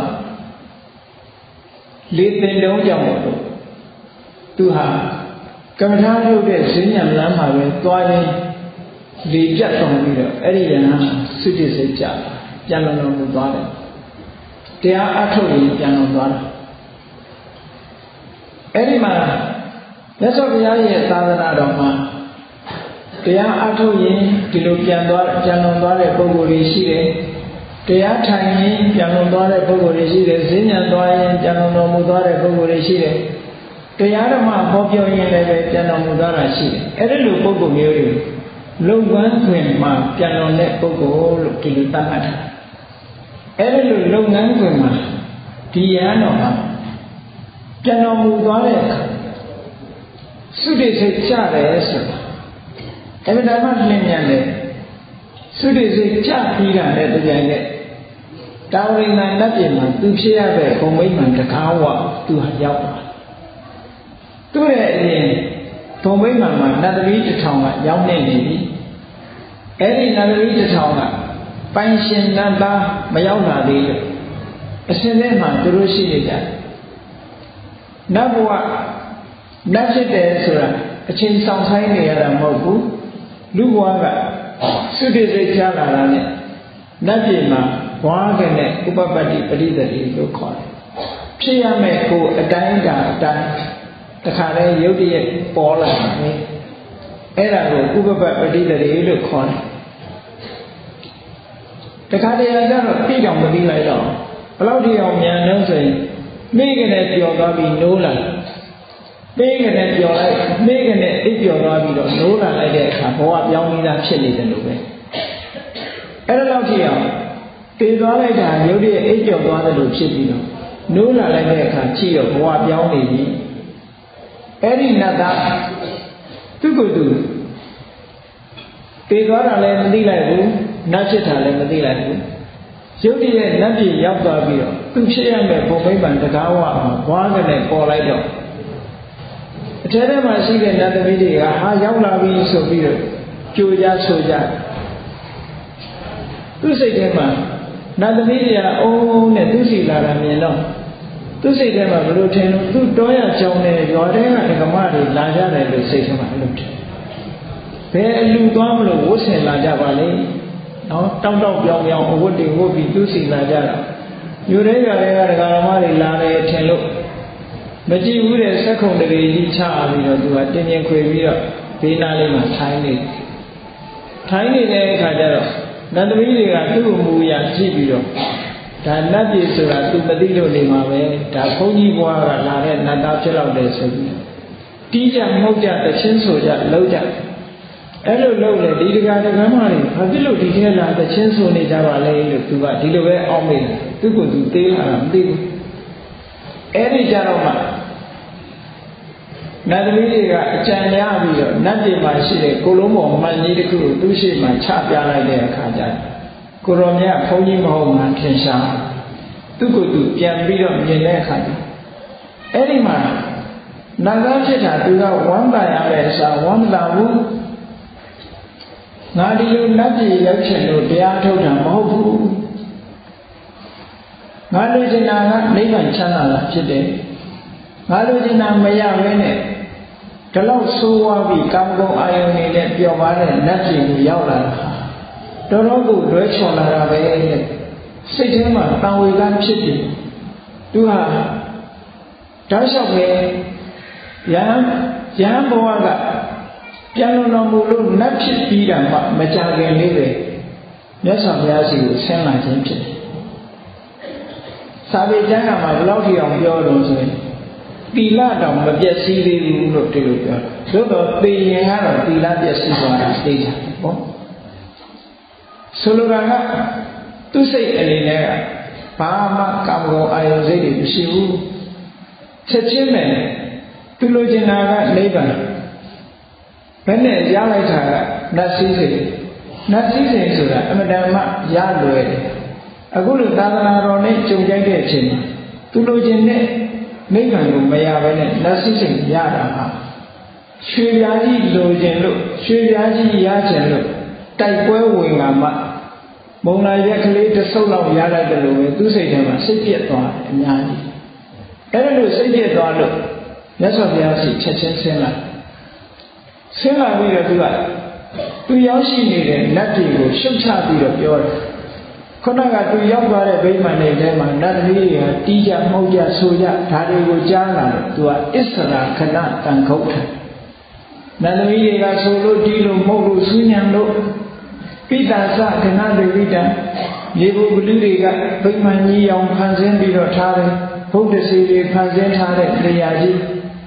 Speaker 1: လေသင်တုံးကြောင့်မို့လို့သူဟာကမ္မထာထုတ်တဲ့ဈဉ္ဉံလမ်းမှာပဲသွားရင်းလေပြတ်တော်ပြီးတော့အဲ့ဒီရဟန်းစွတိစိတ်ကြပြန်လုံလုံမှုသွားတယ်တရားအထုတ်ရင်ပြန်လုံသွားတယ်အဲ့ဒီမှာမြတ်စွာဘုရားရဲ့သာသနာတော်မှာတရားအထုတ်ရင်ဒီလိုပြန်သွားပြန်လုံသွားတဲ့ပုဂ္ဂိုလ်တွေရှိတယ်တရားထိုင်ရင်ပြန်လုံသွားတဲ့ပုဂ္ဂိုလ်တွေရှိတယ်ဈဉ္ဉံသွားရင်ပြန်လုံတော်မူသွားတဲ့ပုဂ္ဂိုလ်တွေရှိတယ်တရားဓမ္မဟောပြောရင်လည်းပြန်တော်မူသွားတာရှိတယ်အဲ့ဒီလိုပုဂ္ဂိုလ်မျိုးတွေလုံပန်းခွင်မှာပြန်တော်တဲ့ပုဂ္ဂိုလ်လို့ဒီလိုသတ်မှတ်တာအဲ့ဒီလိုလုပ်ငန်းခွင်မှာဒီရဟန်းတော်မှာပြန်တော်မူသွားတဲ့အခါသုတိစိတ်ကြတယ်ဆိုတာအဲ့ဒါမှလင်းမြန်တယ်သုတိစိတ်ကြပြီးတာနဲ့တရားနဲ့တာဝရိဏနတ်ပြည်မှာသူဖြစ်ရတဲ့ဘုံမိမ့်မှန်တကားဝသူဟာရောက်တာသူ့ရဲ့အရင်ဘုံမိမ့်မှန်မှာနတ်သမီးတစ်ထောင်ကရောက်နေနေပြီအဲ့ဒီနတ်သမီးတစ်ထောင်ကပိုင်ရှင်နတ်သားမရောက်လာသေးလို့အရှင်ထဲမှာသူတို့ရှိနေကြနတ်ဘဝနတ်ဖြစ်တယ်ဆိုတာအချိန်ဆောင်ဆိုင်နေရတာမဟုတ်ဘူးလူဘဝကသုတိစိတ်ချလာတာနဲ့နတ်ပြည်မှာဘွားကနဲ့ဥပပတ္တိပရိသေတိလို့ခေါ်တယ်ဖြစ်ရမယ့်ကိုအတိုင်းတာအတိုင်းတခါလဲယုတ်တရက်ပေါ်လာတယ်အဲ့ဒါကိုဥပပပရိသေတိလို့ခေါ်တယ်တခါတည်းကျတော့ပြည့်တော်မသိလိုက်တော့ဘလောက်တည်းအောင်မြန်လို့ဆိုရင်မိကနေပျော်သွားပြီးနိုးလာပေးကနေပျော်လိုက်မိကနေအိပ်ပျော်သွားပြီးတော့နိုးလာလိုက်တဲ့အခါဘဝပြောင်းပြီးသားဖြစ်နေတယ်လို့ပဲအဲ့ဒါလောက်ကြည့်အောင်တည်သွားလိုက်တာရုပ်တည်းအိပ်ပျော်သွားတယ်လို့ဖြစ်ပြီးတော့နိုးလာလိုက်တဲ့အခါကြည့်တော့ဘဝပြောင်းနေပြီအဲ့ဒီနတ်သားသူ့ကိုယ်သူတည်သွားတာလည်းမသိလိုက်ဘူးနတ်ဖြစ်တာလည်းမသိလိုက်ဘူးရုပ်တည်းရဲ့နတ်ပြည်ရောက်သွားပြီးတော့သူဖြစ်ရမယ့်ဘုံမိမ့်ပံတကားဝမှာဘွားကနေပေါ်လိုက်တော့အထဲထဲမှာရှိတဲ့နတ်သမီးတွေကဟာရောက်လာပြီဆိုပြီးတော့ကြိုကြဆိုကြသူ့စိတ်ထဲမှာနတ်သမီးတွေကအုံးနဲ့သူ့စီလာတာမြင်တော့သူစိတ်ထဲမှာဘယ်လိုထင်လို့သူတောရကြောင်းနဲ့ရွာထဲကဓမ္မတွေလာကြတယ်လို့စိတ်ထဲမှာအဲ့လိုထင်ဘယ်အလူသွားမလို့ဝတ်ဆင်လာကြပါလေနော်တောက်တောက်ပြောင်ပြောင်အဝတ်တွေဝတ်ပြီးသူစီလာကြတာယူရဲရွာထဲကဓမ္မတွေလာတယ်ထင်လို့မကြည့်ဘူးတဲ့စက်ခုံတရေကြီးချပြီးတော့သူကတင်းတင်းခွေပြီးတော့ဘေးနားလေးမှာထိုင်းနေထိုင်းနေတဲ့အခါကျတော့နတ်သမီးတွေကသူ့ကိုမူရကြည့်ပြီးတော့ဒါနတ်ပြည်ဆိုတာသူမသိလို့နေမှာပဲဒါဘုန်းကြီးဘွားကလာတဲ့နတ်သားဖြစ်တော့တယ်ဆိုပြီးတီးကြမှုတ်ကြတချင်းဆိုကြလုံးကြအဲ့လိုလုံးလေဒီတကာတကမ်းမတွေဘာဖြစ်လို့ဒီထဲလာတချင်းဆိုနေကြပါလဲလို့သူကဒီလိုပဲအောက်မေ့သူကသူသေးလာတာမသိဘူးအဲ့ဒီကြတော့မှနတ်သမီးတွေကအကြံရပြီးတော့နတ်ပြည်မှာရှိတဲ့ကိုလုံးပေါ်မှန်ကြီးတစ်ခုကိုသူ့ရှိမှချပြလိုက်တဲ့အခါကျကိုရောမြတ်ဘုန်းကြီးမဟုတ်မှထင်ရှားသူကသူပြန်ပြီးတော့မြင်တဲ့အခါကျအဲ့ဒီမှာနတ်သားဖြစ်တာသူကဝမ်းသာရတဲ့အစားဝမ်းသာဘူးငါဒီလိုနတ်ပြည်ရောက်ချင်လို့တရားထုတ်တာမဟုတ်ဘူးငါလိုချင်တာကနိဗ္ဗာန်ချမ်းသာတာဖြစ်တယ်ငါလိုချင်တာမရဘဲနဲ့ဒီလောက်ဆိုးဝါးပြီးကာမဂုဏ်အာယုန်တွေနဲ့ပျော်ပါတဲ့နတ်ပြည်ကိုရောက်လာတာတော်တော်ကိုလွဲချော်လာတာပဲစိတ်ထဲမှာတန်ဝေကန်းဖြစ်ပြီးသူဟာတောက်လျှောက်ပဲယဟန်ယဟန်ဘဝကပြန်လွန်တော်မူလို့နတ်ဖြစ်ပြီးတာမှမကြခင်လေးပဲမြတ်စွာဘုရားစီကိုဆင်းလာခြင်းဖြစ်တယ်စာပေကျမ်းကမှာဘယ်လောက်ထိအောင်ပြောလို့ဆိုရင်သီလတောင်မပြည့်စည်သေးဘူးလို့ဒီလိုပြောသို့တော့သိရင်ကတော့သီလပြည့်စည်သွားတာသိကြတယ်ပေါ့ဆိုလိုတာကသူ့စိတ်အနေနဲ့ကဘာမှကာမဂုဏ်အာယုန်စိတ်တွေမရှိဘူးချက်ချင်းပဲသူလိုချင်တာကနိဗ္ဗာန်ဘယ်နဲ့ရလိုက်တာကနတ်စည်းစိတ်နတ်စည်းစိတ်ဆိုတာအမတန်မှရလွယ်တယ်အခုလိုသာသနာတော်နဲ့ကြုံကြိုက်တဲ့အချိန်မှာသူလိုချင်တဲ့နိဗ္ဗာန်ကိုမရဘဲနဲ့နတ်စည်းစိတ်ရတာဟာရွှေပြားကြီးလိုချင်လို့ရွှေပြားကြီးရချင်လို့တိုက်ပွဲဝင်ကမှမုံလာရက်ကလေးတစ်ဆုပ်လောက်ရလိုက်တယ်လို့ပဲသူ့စိတ်ထဲမှာစိတ်ပြက်သွားတယ်အများကြီးအဲ့ဒါလို့စိတ်ပြက်သွားလို့မြတ်စွာဘုရားရှိချက်ချင်းဆင်းလာဆင်းလာပြီးတော့သူကသူရောက်ရှိနေတဲ့နတ်တွေကိုရှုတ်ချပြီးတော့ပြောတယ်ခုနကသူရောက်သွားတဲ့ဗိမာန်တွေထဲမှာနတ်သမီးတွေကတီးကြမှုတ်ကြဆိုကြဒါတွေကိုကြားလာတော့သူကအစ္ဆရာခဏတန်ခုတ်တယ်နတ်သမီးတွေကဆိုလို့တီးလို့မှုတ်လို့ဆူညံလို့ပိတာသခဏတွေဝိတံရေဘူးဘလူတွေကဗိမာန်ကြီးအောင်ဖန်ဆင်းပြီးတော့ထားတယ်ဘုဒ္ဓစီတွေဖန်ဆင်းထားတဲ့နေရာကြီး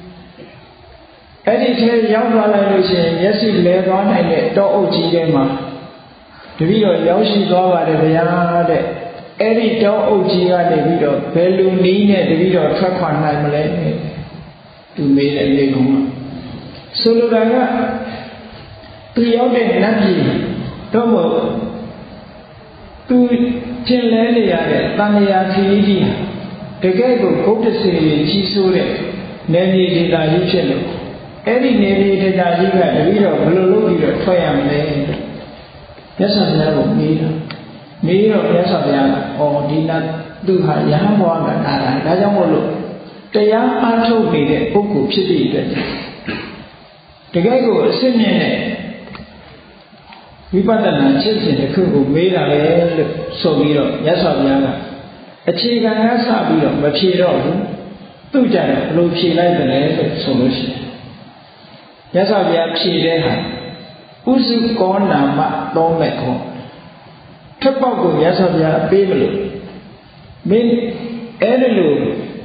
Speaker 1: အဲ့ဒီထဲရောက်သွားလိုက်လို့ရှိရင်မျက်စိလဲသွားနိုင်တဲ့တောအုပ်ကြီးထဲမှာတပည့်တော်ရောက်ရှိသွားပါတယ်ဗျာတဲ့အဲ့ဒီတောအုပ်ကြီးကနေပြီးတော့ဘယ်လိုနည်းနဲ့တပည့်တော်ထွက်ခွာနိုင်မလဲသူမေးတဲ့လေကုန်းဆိုလိုတာကသူရောက်တဲ့နတ်ပြည်တော့မို့သူကျင်လဲနေရတဲ့တန်လျာခရီးကြီးတကယ်ကိုဘုဒ္ဓစေကြီးဆိုးတဲ့နေမြေဒေသကြီးဖြစ်လို့အဲ့ဒီနေမြေဒေသကြီးကတပည့်တော်ဘယ်လိုလုပ်ပြီးတော့ထွက်ရမလဲမြတ်စွာဘုရားကိုမေးတာမေးတော့မြတ်စွာဘုရားကဩဒီနတ်သူဟာယဟန်ဘဝကတာတာဒါကြောင့်မို့လို့တရားအားထုတ်နေတဲ့ပုဂ္ဂိုလ်ဖြစ်တဲ့အတွက်တကယ်ကိုအစစ်မြင့်တဲ့ဝိပဿနာချက်စဉ်တစ်ခုကိုမေးတာလေလို့ဆိုပြီးတော့မြတ်စွာဘုရားကအခြေခံကစပြီးတော့မဖြေတော့ဘူးသူ့ကြတယ်ဘယ်လိုဖြေလိုက်တယ်လဲလို့ဆိုလို့ရှိရင်မြတ်စွာဘုရားဖြေတဲ့ဟာဥစုကောနာမသုံးမဲ့ခေါ်ထပ်ပေါက်ကိုမြတ်စွာဘုရားပေးမလို့မင်းအဲ့ဒါလို့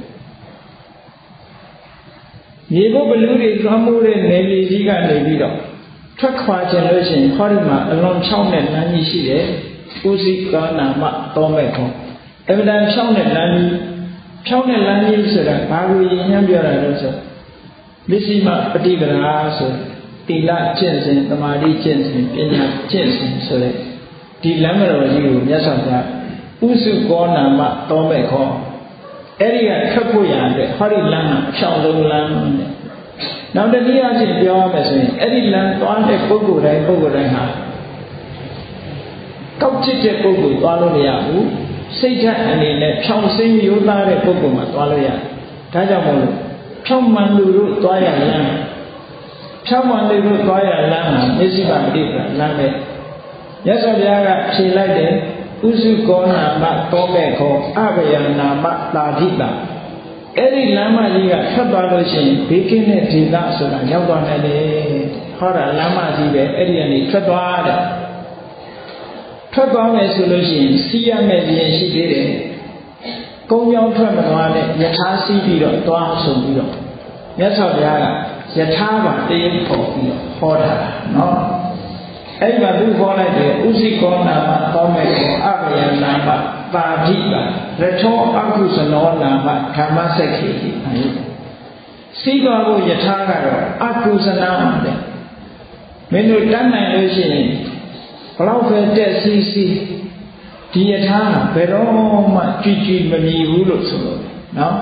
Speaker 1: မြေဘုဘလူတွေလွှမ်းမိုးတဲ့နေပြည်ကြီးကနေပြီးတော့ထွက်ခွာခြင်းလို့ရှိရင်ဟောဒီမှာအလွန်ဖြောင်းတဲ့လမ်းကြီးရှိတယ်ဥစုကောနာမသုံးမဲ့ခေါ်အမှန်တန်ဖြောင်းတဲ့လမ်းကြီးဖြောင်းတဲ့လမ်းကြီးဆိုတာဘာကိုရည်ညွှန်းပြောတာလဲဆိုမစ္စည်းမပฏิပဒါဆိုတိလကျင့်စဉ်သမာဓိကျင့်စဉ်ပညာကျင့်စဉ်ဆိုတဲ့ဒီလမ်းမတော်ကြီးကိုမြတ်စွာဘုရားဥစုကောနာမသုံးမဲ့ခေါ်အဲ့ဒီကထွက်ဖို့ရတဲ့ဟောဒီလမ်းကအဖြောင်းဆုံးလမ်းနဲ့နောက်တနည်းအားဖြင့်ပြောရမယ်ဆိုရင်အဲ့ဒီလမ်းသွားတဲ့ပုဂ္ဂိုလ်တိုင်းပုဂ္ဂိုလ်တိုင်းဟာကောက်ချစ်တဲ့ပုဂ္ဂိုလ်သွားလို့မရဘူးစိတ်ဓာတ်အနေနဲ့ဖြောင်းစင်းရိုးသားတဲ့ပုဂ္ဂိုလ်မှာသွားလို့ရတယ်ဒါကြောင့်မို့လို့ဖြောင်းမှန်လူတို့သွားရလမ်းဖြောင်းမှန်လူတို့သွားရလမ်းမှာမျက်စိပါတိကလမ်းပဲမြတ်စွာဘုရားကဖြေလိုက်တယ်ဥစုကောနာမတောမဲ့ခောအဘယနာမတာဓိတာအဲ့ဒီလမ်းမကြီးကထွက်သွားလို့ရှိရင်ဘေးကင်းတဲ့ဒေသဆိုတာရောက်သွားနိုင်တယ်ဟောတာလမ်းမကြီးပဲအဲ့ဒီကနေထွက်သွားတယ်ထွက်သွားမယ်ဆိုလို့ရှိရင်စီးရမယ်ပြင်ရှိသေးတယ်ကုန်းကြောင်းထွက်မသွားနဲ့ယထာစီးပြီးတော့သွားဆုံပြီးတော့မြတ်စွာဘုရားကယထာပါတည်ဖို့ပြီးတော့ဟောတာနော်အဲ့ဒီမှာသူဟောလိုက်တယ်ဥစိကောနာမတောမဲ့ခောအဘယနာမပါဠိပါရထောအကုသနောနာမဓမ္မစက္ခေတိစီးသွားဖို့ယထာကတော့အကုသနာတဲ့မင်းတို့တတ်နိုင်လို့ရှိရင်ဘလောက်ပဲတက်စီးစီးဒီယထာကဘယ်တော့မှကြည်ကြည်မမြည်ဘူးလို့ဆိုလို့နော်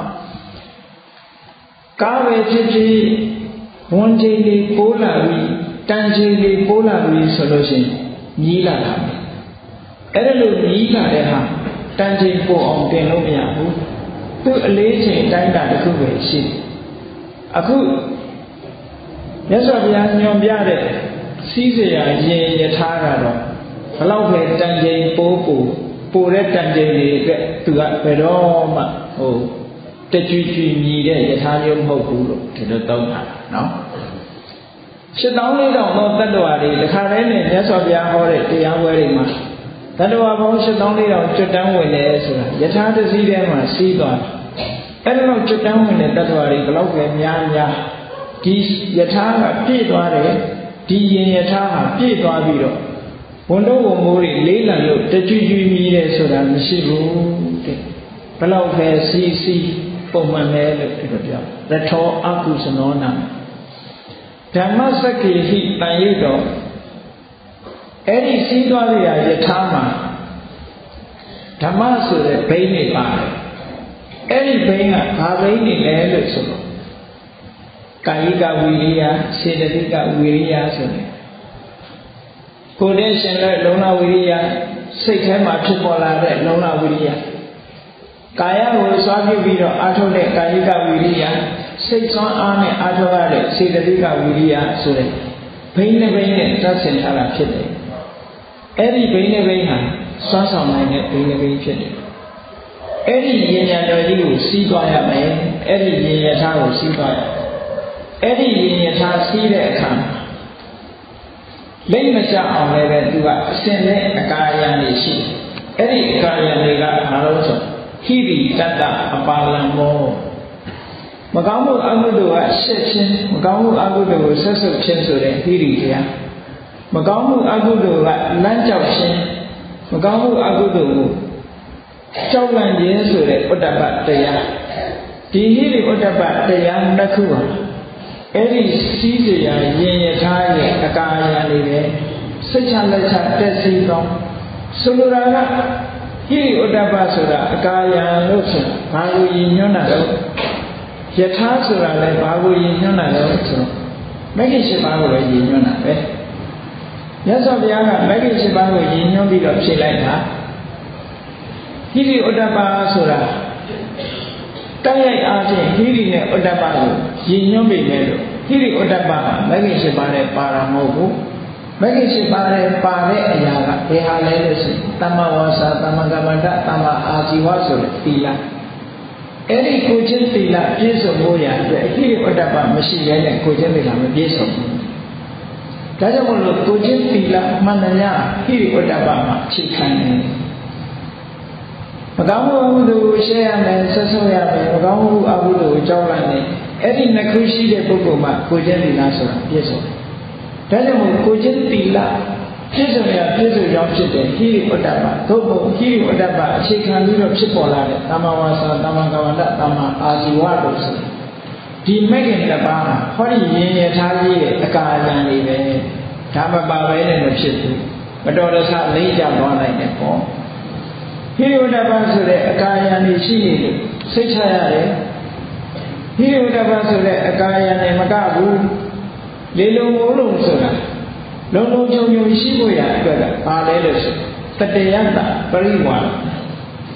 Speaker 1: ကားပဲဖြစ်ဖြစ်ဝန်ကြီးလေးပိုးလာပြီးတန်ကြီးလေးပိုးလာပြီးဆိုလို့ရှိရင်မြည်လာတာပဲအဲ့ဒါလို့မြည်လာတဲ့ဟာတန်ကြီးပို့အောင်တင်လို့မရဘူးသူ့အလေးချိန်တိုင်းတာတစ်ခုပဲရှိတယ်အခုမြတ်စွာဘုရားညွှန်ပြတဲ့စီးစရာရင်ယထာကတော့ဘလောက်ပဲတန်ကြီးပိုးပို့ပို့တဲ့တန်ကြီးတွေအတွက်သူကဘယ်တော့မှဟိုတကြွကြွမြည်တဲ့ယထာမျိုးမဟုတ်ဘူးလို့ဒီလိုသုံးတာနော်ရှစ်သောင်းလေးတောင်သောတတ္တဝါတွေတခါတည်းနဲ့မြတ်စွာဘုရားဟောတဲ့တရားပွဲတွေမှာတတ္တဝါပေါင်းရှစ်သောင်းလေးတောင်ကျွတ်တန်းဝင်တယ်ဆိုတာယထာတစည်းထဲမှာစီးသွားတယ်အဲ့ဒါတော့ကျွတ်တန်းဝင်တဲ့တတ္တဝါတွေဘလောက်ပဲများများဒီယထာကပြည့်သွားတယ်ဒီရင်ယထာဟာပြည့်သွားပြီးတော့ဝန်တော့ဝန်မိုးတွေလေးလံလို့တကြွကြွမြည်တယ်ဆိုတာမရှိဘူးတဲ့ဘလောက်ပဲစီးစီးပုံမှန်ပဲလို့ဒီလိုပြောရထောအကုသနောနာဓမ္မစက္ခေဟိတန်ရိပ်တော်အဲ့ဒီစီးသွားရယထာမှာဓမ္မဆိုတဲ့ဘိန်းတွေပါတယ်အဲ့ဒီဘိန်းကဘာဘိန်းတွေလဲလို့ဆိုတော့ကာယကဝိရိယစေတသိကဝိရိယဆိုတယ်ကိုယ်တည်းရှင်တဲ့လုံလဝိရိယစိတ်ထဲမှာဖြစ်ပေါ်လာတဲ့လုံလဝိရိယကာယကိုစွာပြုပြီးတော့အာထုတ်တဲ့ကာယကဝိရိယစိတ်ဆွမ်းအားနဲ့အာထုတ်ရတဲ့စေတသိကဝိရိယဆိုတဲ့ဘိန်းနဲ့ဘိန်းနဲ့သတ်ဆင်ထားတာဖြစ်တယ်အဲ့ဒီဘိန်းနဲ့ဘိန်းဟာစွမ်းဆောင်နိုင်တဲ့ဘိန်းနဲ့ဘိန်းဖြစ်တယ်အဲ့ဒီဉာဏ်ဉာဏ်တော်ကြီးကိုစီးသွားရမယ်အဲ့ဒီဉာဏ်ယထာကိုစီးသွားရအဲ့ဒီဉာဏ်ယထာစီးတဲ့အခါလိမ့်မချအောင်လည်းပဲသူကအစင်နဲ့အကာယံတွေရှိအဲ့ဒီအကာယံတွေကဘာလို့ဆိုဟိရိတတ္တအပါလံမောမကောင်းမှုအကုသိုလ်ကရှက်ခြင်းမကောင်းမှုအကုသိုလ်ကိုဆက်ဆုပ်ခြင်းဆိုတဲ့ဟိရိတရားမကောင်းမှုအကုသိုလ်ကလမ်းကြောက်ခြင်းမကောင်းမှုအကုသိုလ်ကိုကြောက်လန့်ခြင်းဆိုတဲ့ဥဒ္ဒပတရားဒီဟိရိဥဒ္ဒပတရားနှစ်ခုဟာအဲ့ဒီစီးစရာရင်ရထားရဲ့အကာအယံတွေပဲစိတ်ချလက်ချတက်စီကောင်းဆိုလိုတာကဟိရိဥဒ္ဒပဆိုတာအကာအယံလို့ဆိုတာဘာကိုရည်ညွှန်းတာလဲယထာဆိုတာလည်းဘာကိုရည်ညွှန်းတာလဲဆိုတော့မဂ္ဂင်၈ပါးကိုပဲရည်ညွှန်းတာပဲမြတ်စွာဘုရားကမဂ္ဂင်၈ပါးကိုရည်ညွှန်းပြီးတော့ဖြေလိုက်တာဟိရိဥဒ္ဒပဆိုတာတိုက်ရိုက်အားဖြင့်ဟိရိနဲ့ဥဒ္ဒပကိုရည်ညွှန်းပြီးမယ်လို့ဟိရိဥဒ္ဒပကမဂ္ဂင်၈ပါးနဲ့ပါတာမဟုတ်ဘူးမဂ္ဂင်၈ပါးနဲ့ပါတဲ့အရာကဘယ်ဟာလဲလို့ဆိုသမ္မာဝါစာသမ္မာကမ္မန္တသမ္မာအာဇီဝဆိုတဲ့သီလအဲ့ဒီကိုချင်းသီလပြည့်စုံဖို့ရအတွက်ဟိရိဥဒ္ဒပမရှိဘဲနဲ့ကိုချင်းသီလမပြည့်စုံဘူးဒါကြောင့်မို့လို့ကိုချင်းသီလမှန်တရားဟိရိဥဒ္ဒပမှာဖြစ်ခံတယ်မကောင်းမှုအကုသိုလ်ကိုရှင်းရမယ်ဆက်ဆုပ်ရမယ်မကောင်းမှုအကုသိုလ်ကိုကြောက်လိုက်နေအဲ့ဒီနှစ်ခုရှိတဲ့ပုဂ္ဂိုလ်မှာကိုချင်းသီလဆိုတာပြည့်စုံတယ်ဒါကြောင့်မို့ကိုချင်းသီလပြည့်စုံရပြည့်စုံကြောင်းဖြစ်တဲ့ဟိရိဥဒ္ဒပသို့မဟုတ်ဟိရိဥဒ္ဒပအခြေခံပြီးတော့ဖြစ်ပေါ်လာတဲ့သမ္မာဝါစာသမ္မာကမ္မန္တသမ္မာအာဇီဝလို့ဆိုဒီမဂ္ဂင်တစ်ပါးမှာဟောဒီရင်ရထားကြီးရဲ့အကာအယံတွေပဲဒါမပါဘဲနဲ့မဖြစ်ဘူးမတော်တဆလိမ့်ကြသွားနိုင်တယ်ပေါ့ဟိရိဥဒ္ဒပဆိုတဲ့အကာအယံတွေရှိနေလို့စိတ်ချရတယ်ဟိရိဥဒ္ဒပဆိုတဲ့အကာအယံတွေမကဘူးလေလုံးမိုးလုံးဆိုတာလုံးလုံးချုံချုံရှိဖို့ရအတွက်ကပါလဲလို့ဆိုတတယတ္တပရိဝါဒ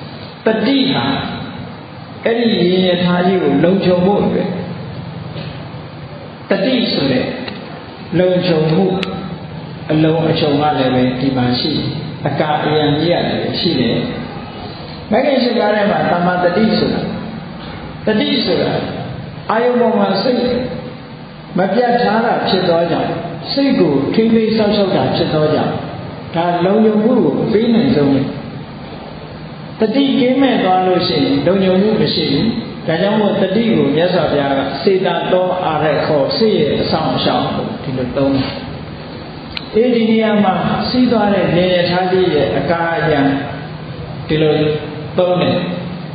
Speaker 1: တတိဟာအဲ့ဒီရင်ရထားကြီးကိုလုံခြုံဖို့အတွက်တတိဆိုတဲ့လုံခြုံမှုအလုံးအချုံကလည်းပဲဒီမှာရှိအကာအယံကြီးရတယ်ရှိတယ်မဂ္ဂင်ရှိကားထဲမှာတမ္မာတတိဆိုတာတတိဆိုတာအာယုံပေါ်မှာစိတ်မပြတ်ထားတာဖြစ်သောကြောင့်စိတ်ကိုထိမ့်သိမ်းဆောက်ရှောက်တာဖြစ်သောကြောင့်ဒါလုံခြုံမှုကိုပေးနိုင်ဆုံးပဲတတိကင်းမဲ့သွားလို့ရှိရင်လုံခြုံမှုမရှိဘူးဒါကြောင့်မို့တတိကိုမြတ်စွာဘုရားကစေတသောအာရခောစိတ်ရဲ့အဆောင်အရှောက်ဒီလိုသုံးတယ်အဲဒီနေရာမှာစီးသွားတဲ့ဉာဏ်ရထားကြီးရဲ့အကာအယံဒီလိုသုံးတယ်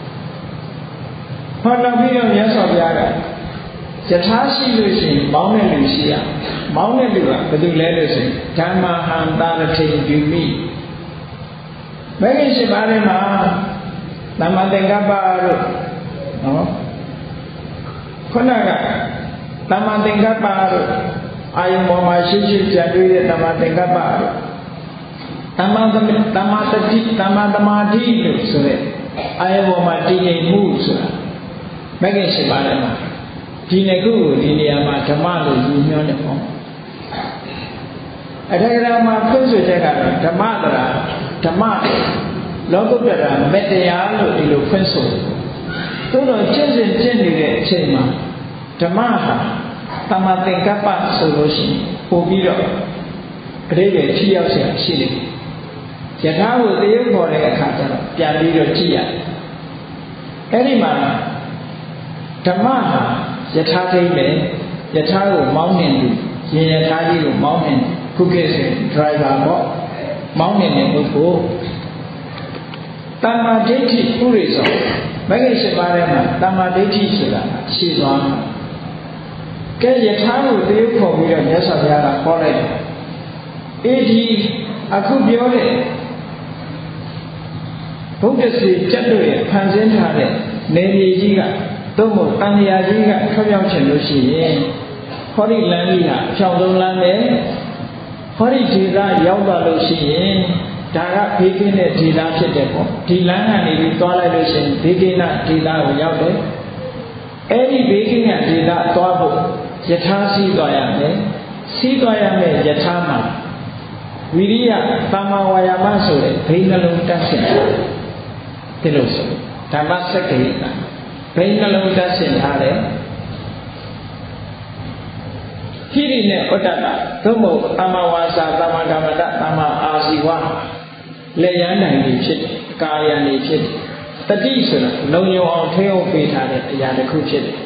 Speaker 1: ဟောနောက်ပြီးတော့မြတ်စွာဘုရားကယထာရှိလို့ရှိရင်မောင်းတဲ့လူရှိရမောင်းတဲ့လူကဘယ်သူလဲလို့ဆိုရင်ဓမ္မဟံတာရထိပြုမိမဂ္ဂင်၈ပါးထဲမှာသမ္မာသင်္ကပ္ပတို့နော်ခုနကသမ္မာသင်္ကပ္ပတို့အာယုံပေါ်မှာရှိရှိကြံတွေ့တဲ့သမ္မာသင်္ကပ္ပတို့သမ္မာသမ္မာတတိသမ္မာသမာဓိလို့ဆိုတဲ့အာယုံပေါ်မှာတည်ငြိမ်မှုဆိုတာမဂ္ဂင်၈ပါးထဲမှာဒီနှစ်ခုကိုဒီနေရာမှာဓမ္မလို့ယူညွှန်းတယ်ပေါ့အထေရမှာဖွင့်ဆိုချက်ကတော့ဓမ္မတရာဓမ္မလောကုတ္တရာမေတ္တရားလို့ဒီလိုဖွင့်ဆိုသို့တော့ကျင့်စဉ်ကျင့်နေတဲ့အချိန်မှာဓမ္မဟာသမ္မာသင်္ကပ္ပဆိုလို့ရှိရင်ပို့ပြီးတော့အတိတ်ရဲ့ထိရောက်ခြင်းရှိတယ်ယထာကိုတရုပ်ခေါ်တဲ့အခါကျတော့ပြန်ပြီးတော့ကြည့်ရတယ်အဲ့ဒီမှာဓမ္မဟာယထာထိပဲယထာကိုမောင်းနေသူရင်ယထာကြီးကိုမောင်းနေခုခေတ်ဆို driver ပေါ့မောင်းနေတဲ့ပုဂ္ဂိုလ်တမ္မာဒိဋ္ဌိဥရိသောမဂ္ဂင်၈ပါးထဲမှာတမ္မာဒိဋ္ဌိဆိုတာရှင်းသွားမှာကဲယထာကိုတရုပ်ခေါ်ပြီးတော့မြတ်စွာဘုရားကခေါ်လိုက်တယ်အေဒီအခုပြောတဲ့ဘုဒ္ဓစီကျက်တို့ရဲ့ဖန်ဆင်းထားတဲ့နေမြေကြီးကသို့မဟုတ်တန်ရာကြီးကထွက်ပြောင်းချင်လို့ရှိရင်ဟောဒီလမ်းကြီးဟာအဖြောင့်ဆုံးလမ်းပဲဟောဒီဒေသရောက်သွားလို့ရှိရင်ဒါကဘေးကင်းတဲ့ဒေသဖြစ်တယ်ပေါ့ဒီလမ်းကနေပြီးသွားလိုက်လို့ရှိရင်ဘေးကင်းတဲ့ဒေသကိုရောက်တယ်အဲ့ဒီဘေးကင်းတဲ့ဒေသသွားဖို့ယထာစီးသွားရမယ်စီးသွားရမယ်ယထာမှာဝိရိယသမ္မာဝါယာမဆိုတဲ့ဘိနှလုံးတတ်ဆင်ဒီလိုဆိုဓမ္မစက္ကိတဘိနှလုံးတတ်ဆင်ထားတယ်ဟိရိနဲ့ဩတ္တတသို့မဟုတ်သမ္မာဝါစာသမ္မာကမ္မတသမ္မာအာဇီဝလက်ရနိုင်နေဖြစ်တယ်ကာယံနေဖြစ်တယ်တတိဆိုတာလုံယုံအောင်ထိအောင်ပေးထားတဲ့အရာတစ်ခုဖြစ်တယ်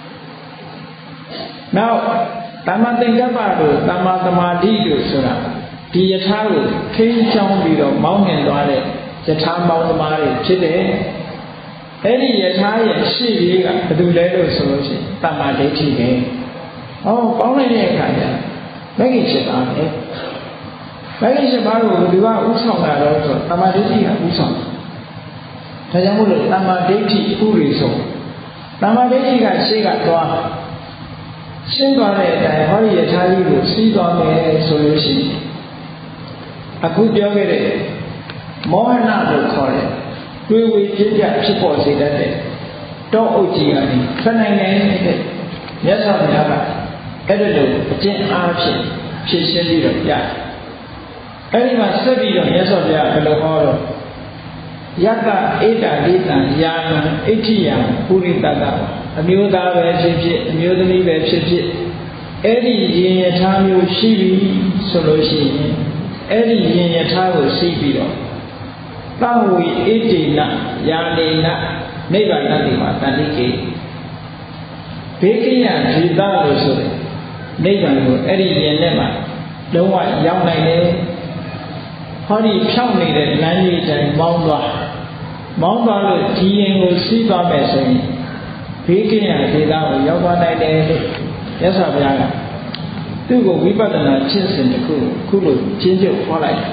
Speaker 1: နောက်သမ္မာသင်္ကပ္ပတို့သမ္မာသမာဓိတို့ဆိုတာဒီယထာကိုထိန်းချောင်းပြီးတော့မောင်းနှင်သွားတဲ့ယထာမောင်းသမားတွေဖြစ်တယ်အဲ့ဒီယထာရဲ့ရှေ့ပြေးကဘယ်သူလဲလို့ဆိုလို့ရှိရင်တမ္မာဒိဋ္ဌိပဲဟောပေါင်းလိုက်တဲ့အခါကျမဂ္ဂင်၈ပါးပဲမဂ္ဂင်၈ပါးကိုဘယ်သူကဥဆောင်တာတော့ဆိုတမ္မာဒိဋ္ဌိကဥဆောင်ဒါကြောင့်မို့လို့တမ္မာဒိဋ္ဌိဥရိဆိုတမ္မာဒိဋ္ဌိကရှေ့ကသွားရှင်းသွားတဲ့အတိုင်းဟောဒီယထာကြီးကိုစီးသွားမယ်ဆိုလို့ရှိရင်အခုပြောခဲ့တဲ့မောဟနာလို့ခေါ်တဲ့တွေးဝေပြည့်ပြဖြစ်ပေါ်စေတတ်တဲ့တောအုပ်ကြီးကနေထွက်နိုင်တဲ့မြတ်စွာဘုရားကအဲ့ဒီလိုအကျင့်အားဖြင့်ဖြည့်ရှင်းပြီးတော့ပြတယ်အဲ့ဒီမှာဆက်ပြီးတော့မြတ်စွာဘုရားဘယ်လိုဟောတော့ယတ္တဧတလိတံယာနံအဋ္ဌိယံပုရိတတအမျိုးသားပဲဖြစ်ဖြစ်အမျိုးသမီးပဲဖြစ်ဖြစ်အဲ့ဒီရင်ယထာမျိုးရှိပြီဆိုလို့ရှိရင်အဲ့ဒီရင်ယထာကိုစီးပြီးတော့သဝေဣတိနယာနေနနိဗ္ဗာန်တိမှာတဏိကေဘေးကင်းရဒေသလို့ဆိုတယ်နိဗ္ဗာန်ကိုအဲ့ဒီရင်နဲ့မှလုံးဝရောက်နိုင်တယ်ဟောဒီဖြောင်းနေတဲ့လမ်းကြီးတိုင်းမောင်းသွားမောင်းသွားလို့ဒီရင်ကိုစီးသွားမယ်ဆိုရင်ဘေးကင်းရဒေသကိုရောက်သွားနိုင်တယ်လို့ရသော်ဘုရားကသူ့ကိုဝိပဿနာကျင့်စဉ်တစ်ခုခုလိုကျင့်ကြံဟောလိုက်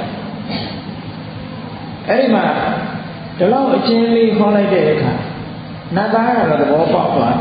Speaker 1: အဲ့ဒီမှာဒီလောက်အကျဉ်းလေးဟောလိုက်တဲ့အခါနတ်သားကတော့သဘောပေါက်သွား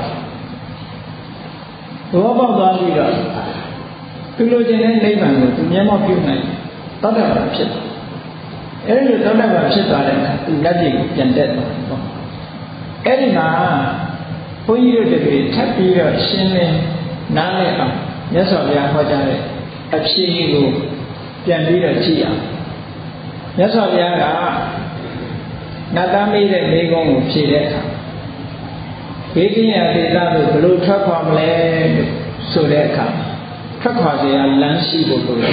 Speaker 1: သဘောပေါက်သွားပြီးတော့သူလိုချင်တဲ့နိဗ္ဗာန်ကိုသူမျက်မှောက်ပြုနိုင်တတ်တယ်ဖြစ်တယ်အဲ့ဒီလိုသောတာပန်ဖြစ်သွားတဲ့အခါသူလက်ကြီးကိုပြန်တက်သွားတယ်ပေါ့အဲ့ဒီမှာဘုန်းကြီးတို့တပည့်ထပ်ပြီးတော့ရှင်းလင်းနားလည်အောင်မြတ်စွာဘုရားဟောကြားတဲ့အဖြေကိုပြန်ပြီးတော့ကြည့်အောင်မြတ်စွာဘုရားကနတ်သားမေးတဲ့မိဂုံးကိုဖြေတဲ့အခါဘေးကင်းရာဒေသကိုဘယ်လိုထွက်ခွာမလဲလို့ဆိုတဲ့အခါထွက်ခွာစရာလမ်းရှိဖို့လိုတယ်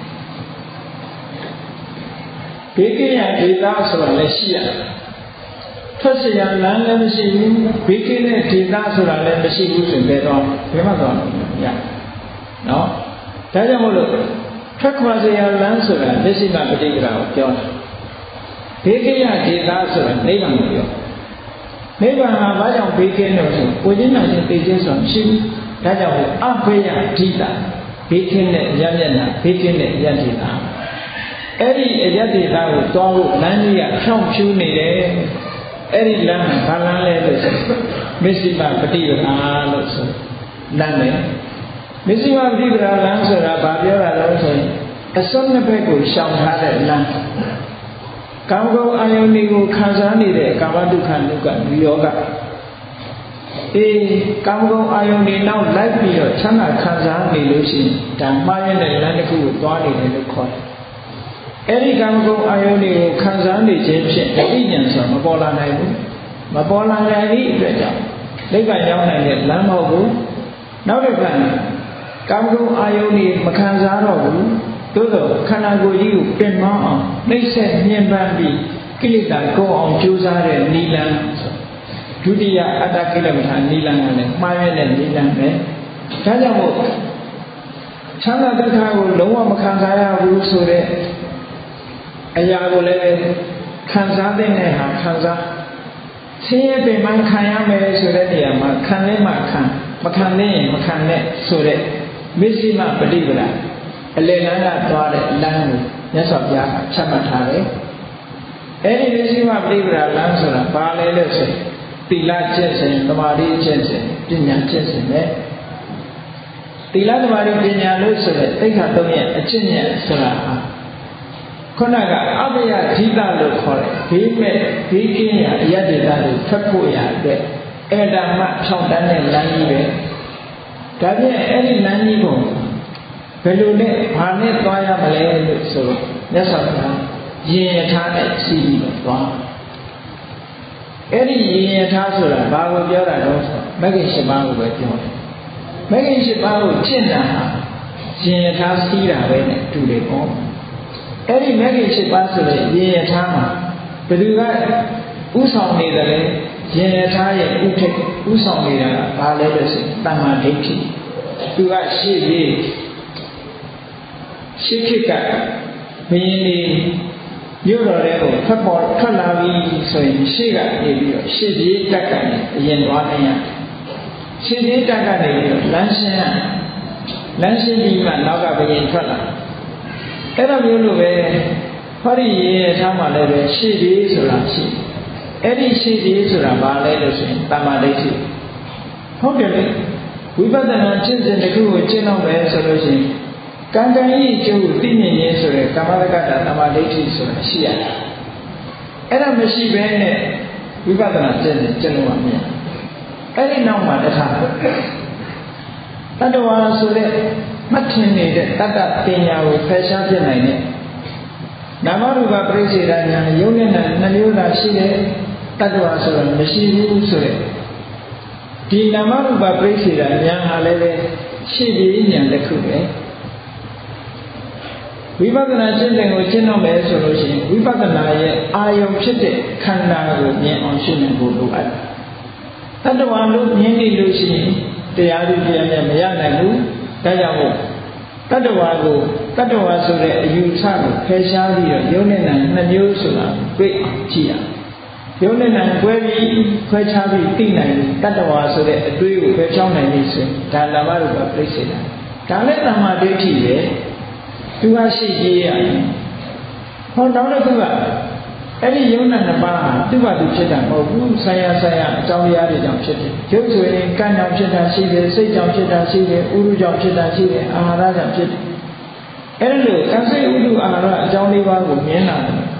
Speaker 1: ဘေးကင်းရာဒေသဆိုတာလည်းရှိရတယ်ထွက်စရာလမ်းလည်းမရှိဘူးဘေးကင်းတဲ့ဒေသဆိုတာလည်းမရှိဘူးဆိုရင်တော့ဘယ်မှသွားလို့မရနော်ဒါကြောင့်မို့လို့ထွက်ခွာစရာလမ်းဆိုတာမျက်စိမှပဋိက္ခရာကိုပြောတာဘေးကင်းရာဒေသဆိုတာနိဗ္ဗာန်ကိုပြောနိဗ္ဗာန်ကဘာကြောင့်ဘေးကင်းလို့ဆိုကိုယ်ချင်းနာချင်းသိချင်းဆိုတာမရှိဘူးဒါကြောင့်အဘေယအဓိတာဘေးကင်းတဲ့ရမျက်နှာဘေးကင်းတဲ့ရဒေတာအဲ့ဒီအရဒေတာကိုသွားဖို့လမ်းကြီးကဖြောင့်ဖြူးနေတယ်အဲ့ဒီလမ်းကဘာလမ်းလဲလို့ဆိုမစ္စည်းမပฏิပဒါလို့ဆိုလမ်းပဲမစ္စည်းမပฏิပဒါလမ်းဆိုတာဘာပြောတာလဲဆိုရင်အစွန်းနှစ်ဘက်ကိုရှောင်ထားတဲ့လမ်းကာမဂုဏ်အာယုန်တွေကိုခံစားနေတဲ့ကာမတုခနုကနိယောဂအေးကာမဂုဏ်အာယုန်တွေနောက်လိုက်ပြီးတော့ချမ်းသာခံစားနေလို့ရှိရင်ဒါမှားရတဲ့လမ်းတစ်ခုကိုသွားနေတယ်လို့ခေါ်တယ်အဲ့ဒီကာမဂုဏ်အာယုန်တွေကိုခံစားနေခြင်းဖြင့်အသိဉာဏ်ဆိုတာမပေါ်လာနိုင်ဘူးမပေါ်လာနိုင်သည့်အတွက်ကြောင့်နိဗ္ဗာန်ရောက်နိုင်တဲ့လမ်းမဟုတ်ဘူးနောက်တစ်ခါကာမဂုဏ်အာယုန်တွေမခံစားတော့ဘူးသို့သောခန္ဓာကိုယ်ကြီးကိုပြင်မအောင်နှိမ့်ဆက်ညှဉ်းပန်းပြီးကိလေသာကိုအောင်ကြိုးစားတဲ့နိလန်းဒုတိယအတ္တကိလေသာနိလန်းကလည်းမှားရတဲ့နိလန်းပဲဒါကြောင့်မို့ချမ်းသာဒုက္ခကိုလုံးဝမခံစားရဘူးဆိုတဲ့အရာကိုလည်းခံစားတဲ့နဲ့ဟာခံစားဆင်းရဲပင်ပန်းခံရမယ်ဆိုတဲ့နေရာမှာခံလဲမှခံမခံလဲရင်မခံနဲ့ဆိုတဲ့မစ္စည်းမပฏิပဒါအလယ်လမ်းကသွားတဲ့လမ်းကိုမြတ်စွာဘုရားကချမှတ်ထားတယ်အဲ့ဒီမစ္စည်းမပฏิပဒါလမ်းဆိုတာဘာလဲလို့ဆိုသီလကျင့်စဉ်သမာဓိကျင့်စဉ်ပညာကျင့်စဉ်နဲ့သီလသမာဓိပညာလို့ဆိုတဲ့သိက္ခာသုံးရဲ့အကျင့်ဉာဏ်ဆိုတာဟာခုနကအဘယဓိတလို့ခေါ်တယ်ဘေးမဲ့ဘေးကင်းရာအယတ္တတွေထွက်ဖို့ရအတွက်အဲ့ဒါမှဖြောင်းတန်းတဲ့လမ်းကြီးပဲဒါဖြင့်အဲ့ဒီလမ်းကြီးကိုဘယ်လိုနဲ့ဘာနဲ့သွားရမလဲလို့ဆိုတော့မြတ်စွာဘုရားရင်ရထားနဲ့စီးပြီးတော့သွားအဲ့ဒီရင်ရထားဆိုတာဘာကိုပြောတာတော့ဆိုမဂ္ဂင်၈ပါးကိုပဲပြောတယ်မဂ္ဂင်၈ပါးကိုကျင့်တာဟာရင်ရထားစီးတာပဲနဲ့တူတယ်ပေါ့အဲ့ဒီမဂ္ဂင်၈ပါးဆိုတဲ့ရင်ရထားမှာဘယ်သူကဥဆောင်နေတယ်လဲရင်ရထားရဲ့ဥထိပ်ဥဆောင်နေတာကဘာလဲလို့ဆိုတမ္မာဒိဋ္ဌိသူကရှေ့ပြေးရှေ့ခေတ်ကဘုရင်တွေမြို့တော်တွေကိုဖတ်ပေါ်ထွက်လာပြီဆိုရင်ရှေ့ကနေပြီးတော့ရှေ့ပြေးတက်ကနေအရင်သွားနေရရှေ့ပြေးတက်ကနေပြီးတော့လမ်းရှင်းလမ်းရှင်းပြီးမှနောက်ကဘုရင်ထွက်လာအဲ့လိုမျိုးလိုပဲဟောဒီရေရထားမှလည်းပဲရှေ့ပြေးဆိုတာရှိအဲ့ဒီရှေ့ပြေးဆိုတာဘာလဲလို့ဆိုရင်တမ္မာဒိဋ္ဌိဟုတ်တယ်လေဝိပဿနာကျင့်စဉ်တစ်ခုကိုကျင့်တော့မယ်ဆိုလို့ရှိရင်ကံကံဤကျိုးသိမြင်ခြင်းဆိုတဲ့ကာမတက္ကတာတမ္မာဒိဋ္ဌိဆိုတာရှိရတယ်အဲ့ဒါမရှိဘဲနဲ့ဝိပဿနာကျင့်စဉ်ကျင့်လို့မရဘူးအဲ့ဒီနောက်မှာတခါတတ္တဝါဆိုတဲ့မှတ်ထင်နေတဲ့တတ္တပညာကိုဖယ်ရှားပြနိုင်တဲ့နာမရူပပရိစ္ဆေဒဉာဏ်ယုံနဲ့နှမျိုးသာရှိတဲ့တတ္တဝါဆိုတာမရှိဘူးဆိုတဲ့ဒီနာမရူပပရိစ္ဆေဒဉာဏ်ဟာလည်းပဲရှိပြီးဉာဏ်တစ်ခုပဲဝိပဿနာကျင့်တဲ့ကိုကျင့်တော့မယ်ဆိုလို့ရှိရင်ဝိပဿနာရဲ့အာယုံဖြစ်တဲ့ခန္ဓာကိုမြင်အောင်ရှင်းနိုင်ဖို့လိုအပ်တယ်တတ္တဝါလို့မြင်နေလို့ရှိရင်တရားဓုတရားနဲ့မရနိုင်ဘူးဒါကြောင့်မို့တတ္တဝါကိုတတ္တဝါဆိုတဲ့အယူဆကိုဖယ်ရှားပြီးတော့ယုံနဲ့နာနှစ်မျိုးဆိုတာတွေ့အောင်ကြည့်ရယုံနဲ့နာကွဲပြီးခွဲခြားပြီးသိနိုင်တတ္တဝါဆိုတဲ့အတွေးကိုဖယ်ရှားနိုင်ပြီဆိုရင်ဒါနာမရူပပြိစ္ဆေဒဒါလည်းတမ္မာဒိဋ္ဌိပဲသူကရှိကြီးရတယ်ဟောနောက်တစ်ခုကအဲ့ဒီယုံနာနှစ်ပါးဟာသူ့ဘာသူဖြစ်တာမဟုတ်ဘူးဆရာဆရာအကြောင်းတရားတွေကြောင့်ဖြစ်တယ်ရုပ်ဆိုရင်ကံကြောင့်ဖြစ်တာရှိတယ်စိတ်ကြောင့်ဖြစ်တာရှိတယ်ဥရုကြောင့်ဖြစ်တာရှိတယ်အာဟာရကြောင့်ဖြစ်တယ်အဲ့ဒီလိုကံစိတ်ဥရုအာဟာရအကြောင်းလေးပါးကိုမြင်လာတယ်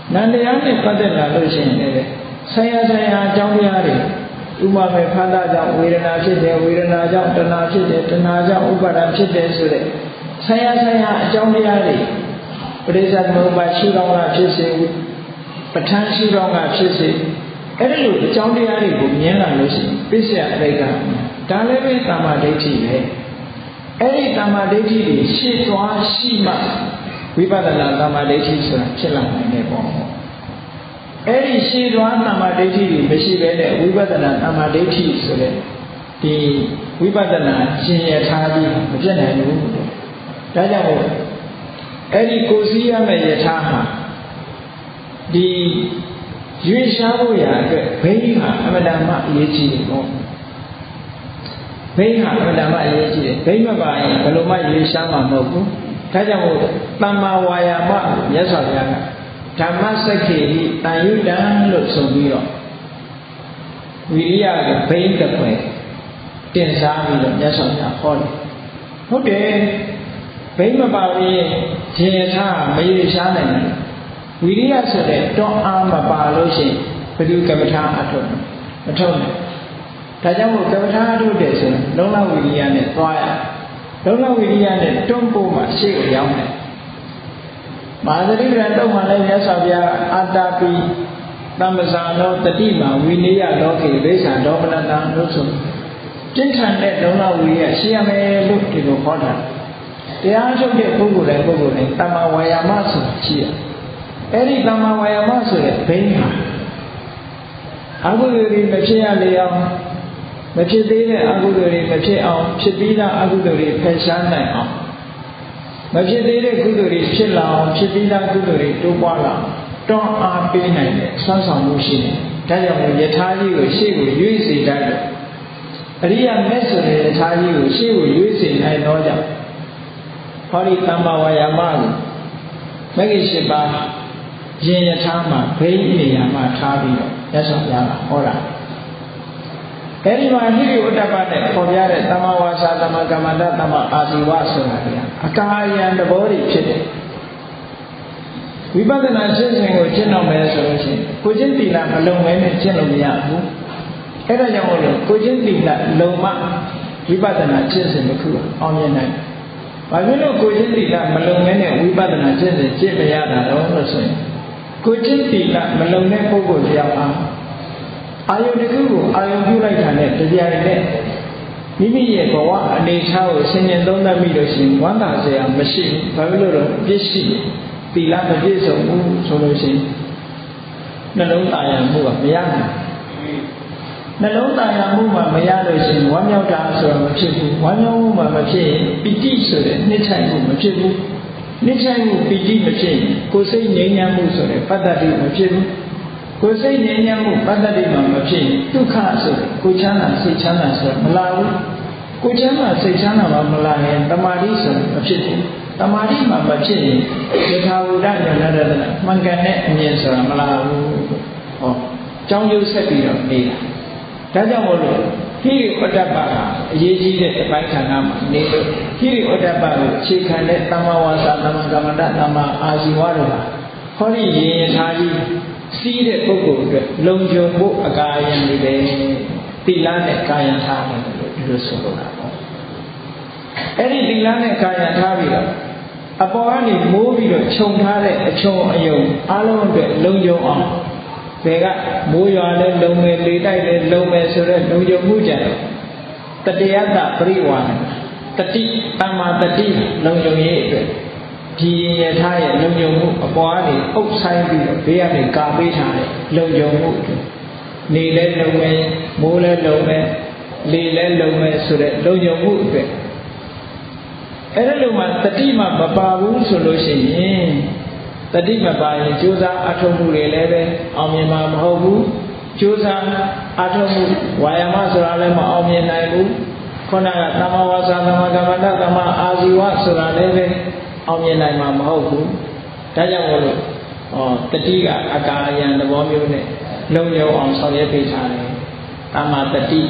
Speaker 1: နန္တရားနဲ့ပတ်သက်လာလို့ရှိရင်လည်းဆရာဆရာအကြောင်းတရားတွေဥပမာဖန္တာကြောင့်ဝေဒနာဖြစ်တယ်ဝေဒနာကြောင့်တဏှာဖြစ်တယ်တဏှာကြောင့်ဥပါဒံဖြစ်တယ်ဆိုတဲ့ဆရာဆရာအကြောင်းတရားတွေပရိစ္ဆေသမုပ္ပါရှုထောင့်ကဖြစ်စေပဋ္ဌာန်းရှုထောင့်ကဖြစ်စေအဲ့ဒီလိုအကြောင်းတရားတွေကိုမြင်လာလို့ရှိရင်ပစ္စယအရိကဒါလည်းပဲသမ္မာဒိဋ္ဌိပဲအဲ့ဒီသမ္မာဒိဋ္ဌိတွေရှေ့သွားရှိမှဝိပဿနာသမ္မာဒိဋ္ဌိဆိုတာဖြစ်လာနိုင်တယ်ပေါ့အဲ့ဒီရှေ့သွားသမ္မာဒိဋ္ဌိတွေမရှိဘဲနဲ့ဝိပဿနာသမ္မာဒိဋ္ဌိဆိုတဲ့ဒီဝိပဿနာရှင်ရထားပြီးမဖြစ်နိုင်ဘူးဒါကြောင့်မို့အဲ့ဒီကိုစီးရမယ့်ယထာဟာဒီရွေးရှားဖို့ရအတွက်ဘိန်းဟာအမတန်မှအရေးကြီးတယ်ပေါ့ဘိန်းဟာအမတန်မှအရေးကြီးတယ်ဘိန်းမပါရင်ဘယ်လိုမှရွေးရှားမှာမဟုတ်ဘူးဒါကြောင့်မို့သမ္မာဝါယာမမြတ်စွာဘုရားကဓမ္မစက္ခေဟိတန်ယုတံလို့ဆိုပြီးတော့ဝိရိယကဘိန်းတစ်ခွဲတင်စားပြီးတော့မြတ်စွာဘုရားဟောတယ်ဟုတ်တယ်ဘိန်းမပါရင်ခြေထားမရွေးရှားနိုင်ဘူးဝိရိယဆိုတဲ့တွန်းအားမပါလို့ရှိရင်ဘယ်သူကမ္မထာအထုတ်မထုတ်နိုင်ဒါကြောင့်မို့ကမ္မထာအထုတ်တယ်ဆိုရင်လုံလဝိရိယနဲ့သွားရလုံလဝိရိယနဲ့တွန်းဖို့မှရှေ့ကိုရောက်တယ်မဟာသတိပ္ပံတော့မှလည်းမြတ်စွာဘုရားအာတာပိတမ္ပဇာနောတတိမာဝိနည်းလောကေဒိဋ္ဌံဒေါမနတံလို့ဆိုပြင်းထန်တဲ့လုံလဝိရိယရှိရမယ်လို့ဒီလိုဟောတာတရားထုတ်တဲ့ပုဂ္ဂိုလ်တိုင်းပုဂ္ဂိုလ်တိုင်းတမ္မာဝါယာမဆိုတာရှိရအဲ့ဒီတမ္မာဝါယာမဆိုတဲ့ဘိန်းဟာအကုသိုလ်တွေမဖြစ်ရလေအောင်မဖြစ်သေးတဲ့အကုသိုလ်တွေမဖြစ်အောင်ဖြစ်ပြီးသားအကုသိုလ်တွေဖယ်ရှားနိုင်အောင်မဖြစ်သေးတဲ့ကုသိုလ်တွေဖြစ်လာအောင်ဖြစ်ပြီးသားကုသိုလ်တွေတိုးပွားလာတွန်းအားပေးနိုင်တဲ့ဆွမ်းဆောင်မှုရှိတယ်ဒါကြောင့်ယထာကြီးကိုရှေ့ကိုရွေ့စေတတ်တယ်အရိယာမက်ဆိုတဲ့ယထာကြီးကိုရှေ့ကိုရွေ့စေနိုင်တော့ကြောင့်ဟောဒီတမ္မာဝါယာမကိုမဂ္ဂင်၈ပါးရင်ယထာမှာဘိန်းနေရာမှာထားပြီးတော့ရသော်ပြားဟောတာအဲဒီမှာဟိရိဝတ္တပနဲ့ပေါ်ပြတဲ့တမ္မာဝါစာတမ္မာကမ္မန္တတမ္မာအာဇီဝဆိုတာကအကာယံသဘောတွေဖြစ်တယ်ဝိပဿနာရှင်းစဉ်ကိုကျင့်တော့မယ်ဆိုလို့ရှိရင်ကိုချင်းသီလမလုံမဲနဲ့ကျင့်လို့မရဘူးအဲဒါကြောင့်မို့လို့ကိုချင်းသီလလုံမှဝိပဿနာရှင်းစဉ်တစ်ခုအောင်မြင်နိုင်ဘာဖြစ်လို့ကိုချင်းသီလမလုံမဲနဲ့ဝိပဿနာရှင်းစဉ်ကျင့်မရတာတော့လို့ဆိုရင်ကိုချင်းသီလမလုံတဲ့ပုဂ္ဂိုလ်တယောက်အားအာယုတစ်ခုကိုအာယုပြုလိုက်တာနဲ့တရားတွေနဲ့မိမိရဲ့ဘဝအနေအထားကိုဆင်ញင်သုံးသပ်မိလို့ရှိရင်ဝမ်းသာစရာမရှိဘူးဘာဖြစ်လို့လဲပြည့်ရှိသီလမပြည့်စုံဘူးဆိုလို့ရှိရင်နှလုံးသားရမှုကမရနိုင်နှလုံးသားရမှုမှမရလို့ရှိရင်ဝမ်းမြောက်တာဆိုတာမဖြစ်ဘူးဝမ်းမြောက်မှုမှမဖြစ်ရင်ပီတိဆိုတဲ့နှိမ့်ချမှုမဖြစ်ဘူးနှိမ့်ချမှုပီတိမဖြစ်ရင်ကိုယ်စိတ်ငြိမ်းချမ်းမှုဆိုတဲ့ပတ္တတိမဖြစ်ဘူးကိုယ်စိတ်ငြိမ်းချမ်းမှုပတ္တတိမှမဖြစ်ရင်ဒုက္ခဆိုတဲ့ကိုယ်ချမ်းသာစိတ်ချမ်းသာဆိုတာမလာဘူးကိုယ်ချမ်းသာစိတ်ချမ်းသာမှမလာရင်တမာတိဆိုတာမဖြစ်ဘူးတမာတိမှမဖြစ်ရင်ယထာဝုဒ္ဒဉာဏရတနာမှန်ကန်တဲ့အမြင်ဆိုတာမလာဘူးဟောကြောင်းကျိုးဆက်ပြီးတော့နေတာဒါကြောင့်မို့လို့ဟိရိဝတ္တပကအရေးကြီးတဲ့အပိုင်းခန္ဓာမှာနေလို့ဟိရိဝတ္တပကိုခြေခံတဲ့တမ္မာဝါစာတမ္မာကမ္မန္တတမ္မာအာဇီဝတို့ဟာဟောဒီရေယထာကြီးစီးတဲ့ပုဂ္ဂိုလ်အတွက်လုံခြုံဖို့အကာယံတွေပဲသီလနဲ့ကာယံထားတယ်လို့ဒီလိုဆိုလိုတာပေါ့အဲ့ဒီသီလနဲ့ကာယံထားပြီးတော့အပေါ်ကနေမိုးပြီးတော့ခြုံထားတဲ့အချုံအယုံအလုံးအတွက်လုံခြုံအောင်ဘယ်ကမိုးရွာလဲလုံမယ်လေတိုက်လဲလုံမယ်ဆိုတော့လုံခြုံမှုကြတယ်တတယတပရိဝါတတိတမ္မာတတိလုံခြုံရေးအတွက်ဒီယထာရဲ့လုံခြုံမှုအပေါ်ကနေအုပ်ဆိုင်ပြီးတော့ဘေးကနေကာပေးထားတဲ့လုံခြုံမှုနေလဲလုံမယ်မိုးလဲလုံမယ်လေလဲလုံမယ်ဆိုတဲ့လုံခြုံမှုအတွက်အဲ့ဒါလိုမှတတိမှမပါဘူးဆိုလို့ရှိရင်တတိမပါရင်ကြိုးစားအထောက်မှုတွေလည်းပဲအောင်မြင်မှာမဟုတ်ဘူးကြိုးစားအထောက်မှုဝါယာမဆိုတာလည်းမအောင်မြင်နိုင်ဘူးခုနကသမ္မာဝါစာသမ္မာကမ္မန္တသမ္မာအာဇီဝဆိုတာလည်းပဲအောင်မြင်နိုင်မှာမဟုတ်ဘူးဒါကြောင့်မို့လို့ဟောတတိကအကာယံသဘောမျိုးနဲ့လုံခြုံအောင်ဆောင်ရွက်ပေးထားတယ်သမ္မာတတိ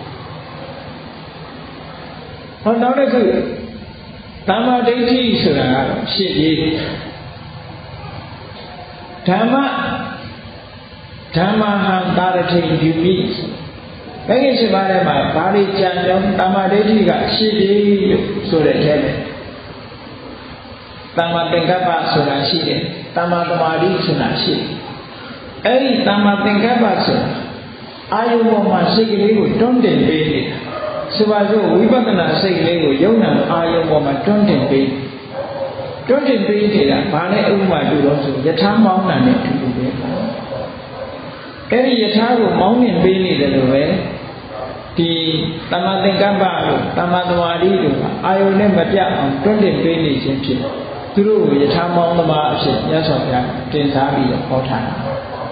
Speaker 1: ဟောနောက်တစ်ခုသမ္မာဒိဋ္ဌိဆိုတာကတော့ရှင်းပြေးဓမ္မဓမ္မဟံတာရထိယူပြီးမဂ္ဂင်၈ပါးထဲမှာဘာတွေကြံကြောင်းတမ္မာဒိဋ္ဌိကရှိပြီလို့ဆိုတဲ့ထဲမှာတမ္မာသင်္ကပ္ပဆိုတာရှိတယ်တမ္မာသမာဓိဆိုတာရှိတယ်အဲ့ဒီတမ္မာသင်္ကပ္ပဆိုတာအာယုပေါ်မှာစိတ်ကလေးကိုတွန်းတင်ပေးနေတာဆိုပါစို့ဝိပဿနာစိတ်ကလေးကိုယုံနာအာယုပေါ်မှာတွန်းတင်ပေးတွန်းတင်ပေးနေတာဘာနဲ့ဥပမာတူတော့ဆိုယထာမောင်းတာနဲ့တူတူပဲအဲ့ဒီယထာကိုမောင်းနှင်ပေးနေတယ်လို့ပဲဒီတမ္မာသင်္ကပ္ပလို့တမ္မာသမာဓိလို့အာယုနဲ့မပြတ်အောင်တွန်းတင်ပေးနေခြင်းဖြစ်သူတို့ကိုယထာမောင်းသမားအဖြစ်မြတ်စွာဘုရားတင်စားပြီးတော့ဟောထားတာ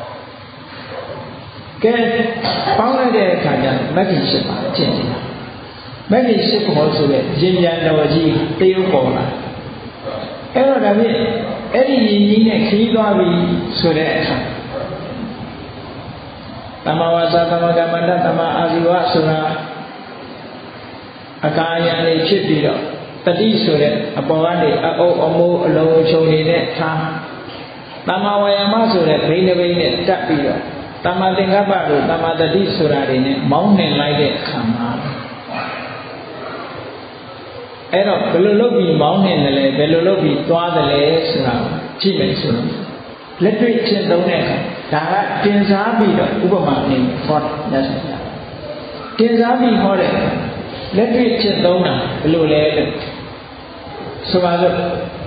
Speaker 1: ကဲပေါင်းလိုက်တဲ့အခါကျမဂ္ဂင်၈ပါးအကျင့်ကြီးမဂ္ဂင်၈ပါးဆိုတဲ့ရင်ပြန်တော်ကြီးတရုပ်ပေါ်လာအဲ့တော့ဒါဖြင့်အဲ့ဒီရင်ကြီးနဲ့ခီးသွားပြီဆိုတဲ့အခါတမ္မာဝါစာတမ္မာကမ္မန္တတမ္မာအာဇီဝဆိုတာအကာယံလေးဖြစ်ပြီးတော့တတိဆိုတဲ့အပေါ်ကနေအအုပ်အမိုးအလုံးချုံနေတဲ့ထားတမ္မာဝါယာမဆိုတဲ့ဘိန်းတစ်ဘိန်းနဲ့တက်ပြီးတော့တမ္မာသင်္ကပ္ပတို့တမ္မာတတိဆိုတာတွေနဲ့မောင်းနှင်လိုက်တဲ့အခါမှာအဲ့တော့ဘယ်လိုလုပ်ပြီးမောင်းနှင်တယ်လဲဘယ်လိုလုပ်ပြီးသွားတယ်လဲဆိုတာကြည့်မယ်ဆိုတော့လက်တွေ့ရှင်းသုံးတဲ့အခါဒါကတင်စားပြီးတော့ဥပမာအနေနဲ့ဟောတယ်ဆက်ပြတင်စားပြီးဟောတဲ့လက်တွေ့ရှင်းသုံးတာဘယ်လိုလဲလို့ဆိုပါစို့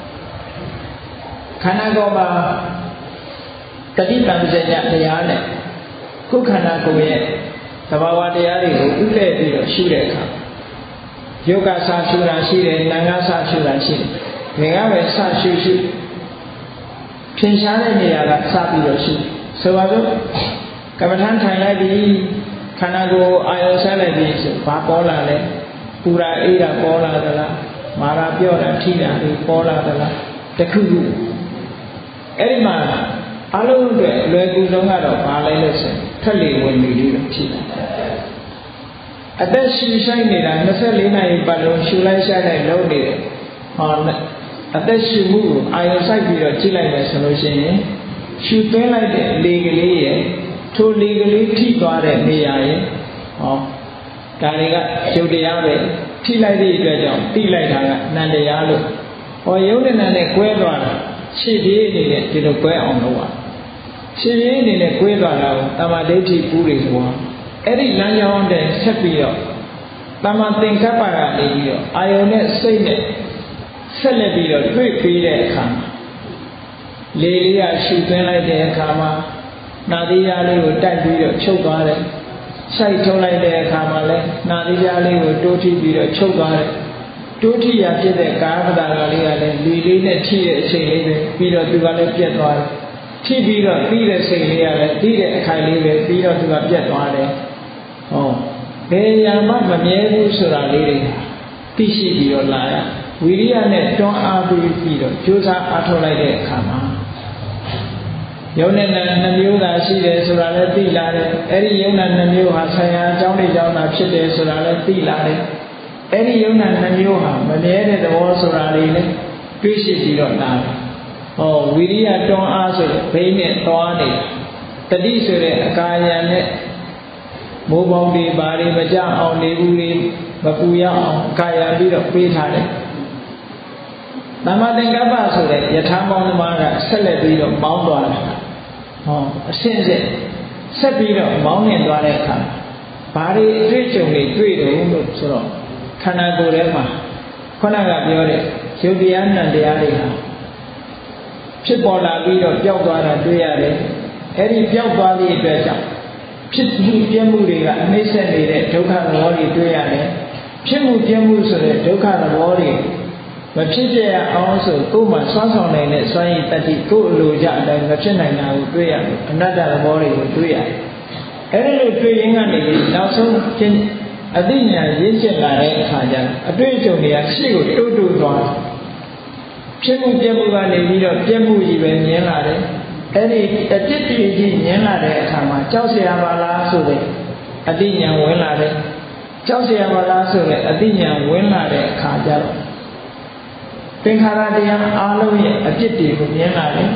Speaker 1: ခန္ဓာကိုယ်မှာတတိတံပဇညတရားနဲ့ခုခန္ဓာကိုယ်ရဲ့သဘာဝတရားတွေကိုဥလဲပြီးတော့ရှုတဲ့အခါယောဂဆာရှုတာရှိတယ်နာငါဆာရှုတာရှိတယ်ဘယ်ကပဲဆာရှုရှုထင်ရှားတဲ့နေရာကစပြီးတော့ရှုဆိုပါစို့ကမ္မထမ်းထိုင်လိုက်ပြီးခန္ဓာကိုယ်အာယုံဆက်လိုက်ပြီးဆိုဘာပေါ်လာလဲပူရာအေးတာပေါ်လာသလားမာရာပြော့တာထိတာတွေပေါ်လာသလားတခုခုအဲ့ဒီမှာအလုံးအတွက်လွယ်ကူဆုံးကတော့ဘာလဲလို့ဆိုထက်လေဝင်နေလို့ဖြစ်တယ်အသက်ရှူဆိုင်နေတာ၂၄နာရီပတ်လုံးရှူလိုက်ရှိုက်လိုက်လုံးနေတယ်ဟောအသက်ရှူမှုကိုအာရုံစိုက်ပြီးတော့ကြည့်လိုက်မယ်ဆိုလို့ရှိရင်ရှူသွင်းလိုက်တဲ့လေကလေးရဲ့ထိုလေကလေးထိသွားတဲ့နေရာရဲ့ဟောဒါတွေကယုတ်တရားပဲထိလိုက်တဲ့အတွက်ကြောင့်တိလိုက်တာကနန္တရားလို့ဟောယုတ်နဲ့နန္နဲ့ကွဲသွားတာရှေ့ပြေးအနေနဲ့ဒီလိုကွဲအောင်လုပ်ပါရှေ့ပြေးအနေနဲ့ကွဲသွားတာကိုတမ္မာဒိဋ္ဌိပူးတွေဆိုတာအဲ့ဒီလမ်းကြောင်းတဲ့ဆက်ပြီးတော့တမ္မာသင်္ကပ္ပကနေပြီးတော့အာယုန်နဲ့စိတ်နဲ့ဆက်လက်ပြီးတော့တွေ့ပြီးတဲ့အခါလေလေးကရှူသွင်းလိုက်တဲ့အခါမှာနာသီးရားလေးကိုတိုက်ပြီးတော့ချုပ်သွားတယ်စိုက်ထုတ်လိုက်တဲ့အခါမှာလည်းနာသီးရားလေးကိုတိုးထိပြီးတော့ချုပ်သွားတယ်တိုးထိရဖြစ်တဲ့ကာယပဒါကလေးကလည်းလေလေးနဲ့ထိတဲ့အချိန်လေးပဲပြီးတော့သူကလည်းပြတ်သွားတယ်ထိပြီးတော့ပြီးတဲ့စိတ်လေးကလည်းပြီးတဲ့အခိုင်လေးပဲပြီးတော့သူကပြတ်သွားတယ်ဟောဘယ်ညာမှမမြဲဘူးဆိုတာလေးတွေသိရှိပြီးတော့လာရဝိရိယနဲ့တွန်းအားပေးပြီးတော့ကြိုးစားအားထုတ်လိုက်တဲ့အခါမှာယုံနဲ့နာနှမျိုးသာရှိတယ်ဆိုတာလည်းသိလာတယ်အဲ့ဒီယုံနာနှမျိုးဟာဆံရအကြောင်းတွေကြောင့်သာဖြစ်တယ်ဆိုတာလည်းသိလာတယ်အဲ့ဒီယုံနာနှမျိုးဟာမမြဲတဲ့သဘောဆိုတာလေးလည်းတွေးရှိပြီးတော့လာတယ်ဟောဝိရိယတွန်းအားဆိုတဲ့ဘိန်းနဲ့သွားနေတတိဆိုတဲ့အကာယံနဲ့မိုးပေါင်းတွေဘာတွေမကြအောင်နေဘူးတွေမပူရအောင်ကာယံပြီးတော့ပေးထားတယ်တမ္မာသင်္ကပ္ပဆိုတဲ့ယထာမောင်းသမားကဆက်လက်ပြီးတော့မောင်းသွားတယ်ဟောအရှင်းစစ်ဆက်ပြီးတော့မောင်းနေသွားတဲ့အခါဘာတွေအတွေ့အကြုံတွေတွေ့တယ်လို့ဆိုတော့ခန္ဓာကိုယ်ထဲမှာခုနကပြောတဲ့ယုတ်တရားနံတရားတွေဟာဖြစ်ပေါ်လာပြီးတော့ပျောက်သွားတာတွေ့ရတယ်အဲ့ဒီပျောက်သွားသည့်အတွက်ကြောင့်ဖြစ်မှုပြမှုတွေကအနှိမ့်ဆက်နေတဲ့ဒုက္ခသဘောတွေတွေ့ရတယ်ဖြစ်မှုပြမှုဆိုတဲ့ဒုက္ခသဘောတွေမဖြစ်ပြရအောင်ဆိုကိုယ်မှစွမ်းဆောင်နိုင်တဲ့စွမ်းရည်တတိကိုယ်အလိုကြအတိုင်းမဖြစ်နိုင်တာကိုတွေ့ရတယ်အနတ္တသဘောတွေကိုတွေ့ရတယ်အဲ့ဒီလိုတွေ့ရင်းကနေနောက်ဆုံးချင်းအသိဉာဏ်ရင့်ကျက်လာတဲ့အခါကျအတွေ့အကြုံတွေကရှေ့ကိုတိုးတိုးသွားဖြစ်မှုပြမှုကနေပြီးတော့ပြမှုကြီးပဲမြင်လာတယ်အဲ့ဒီအจิตတည်းကြီးမြင်လာတဲ့အခါမှာကြောက်เสียပါလားဆိုတဲ့အသိဉာဏ်ဝင်လာတယ်ကြောက်เสียပါလားဆိုတဲ့အသိဉာဏ်ဝင်လာတဲ့အခါကျတော့သင်္ခါရတရားအားလုံးရဲ့အจิตတွေကိုမြင်လာတယ်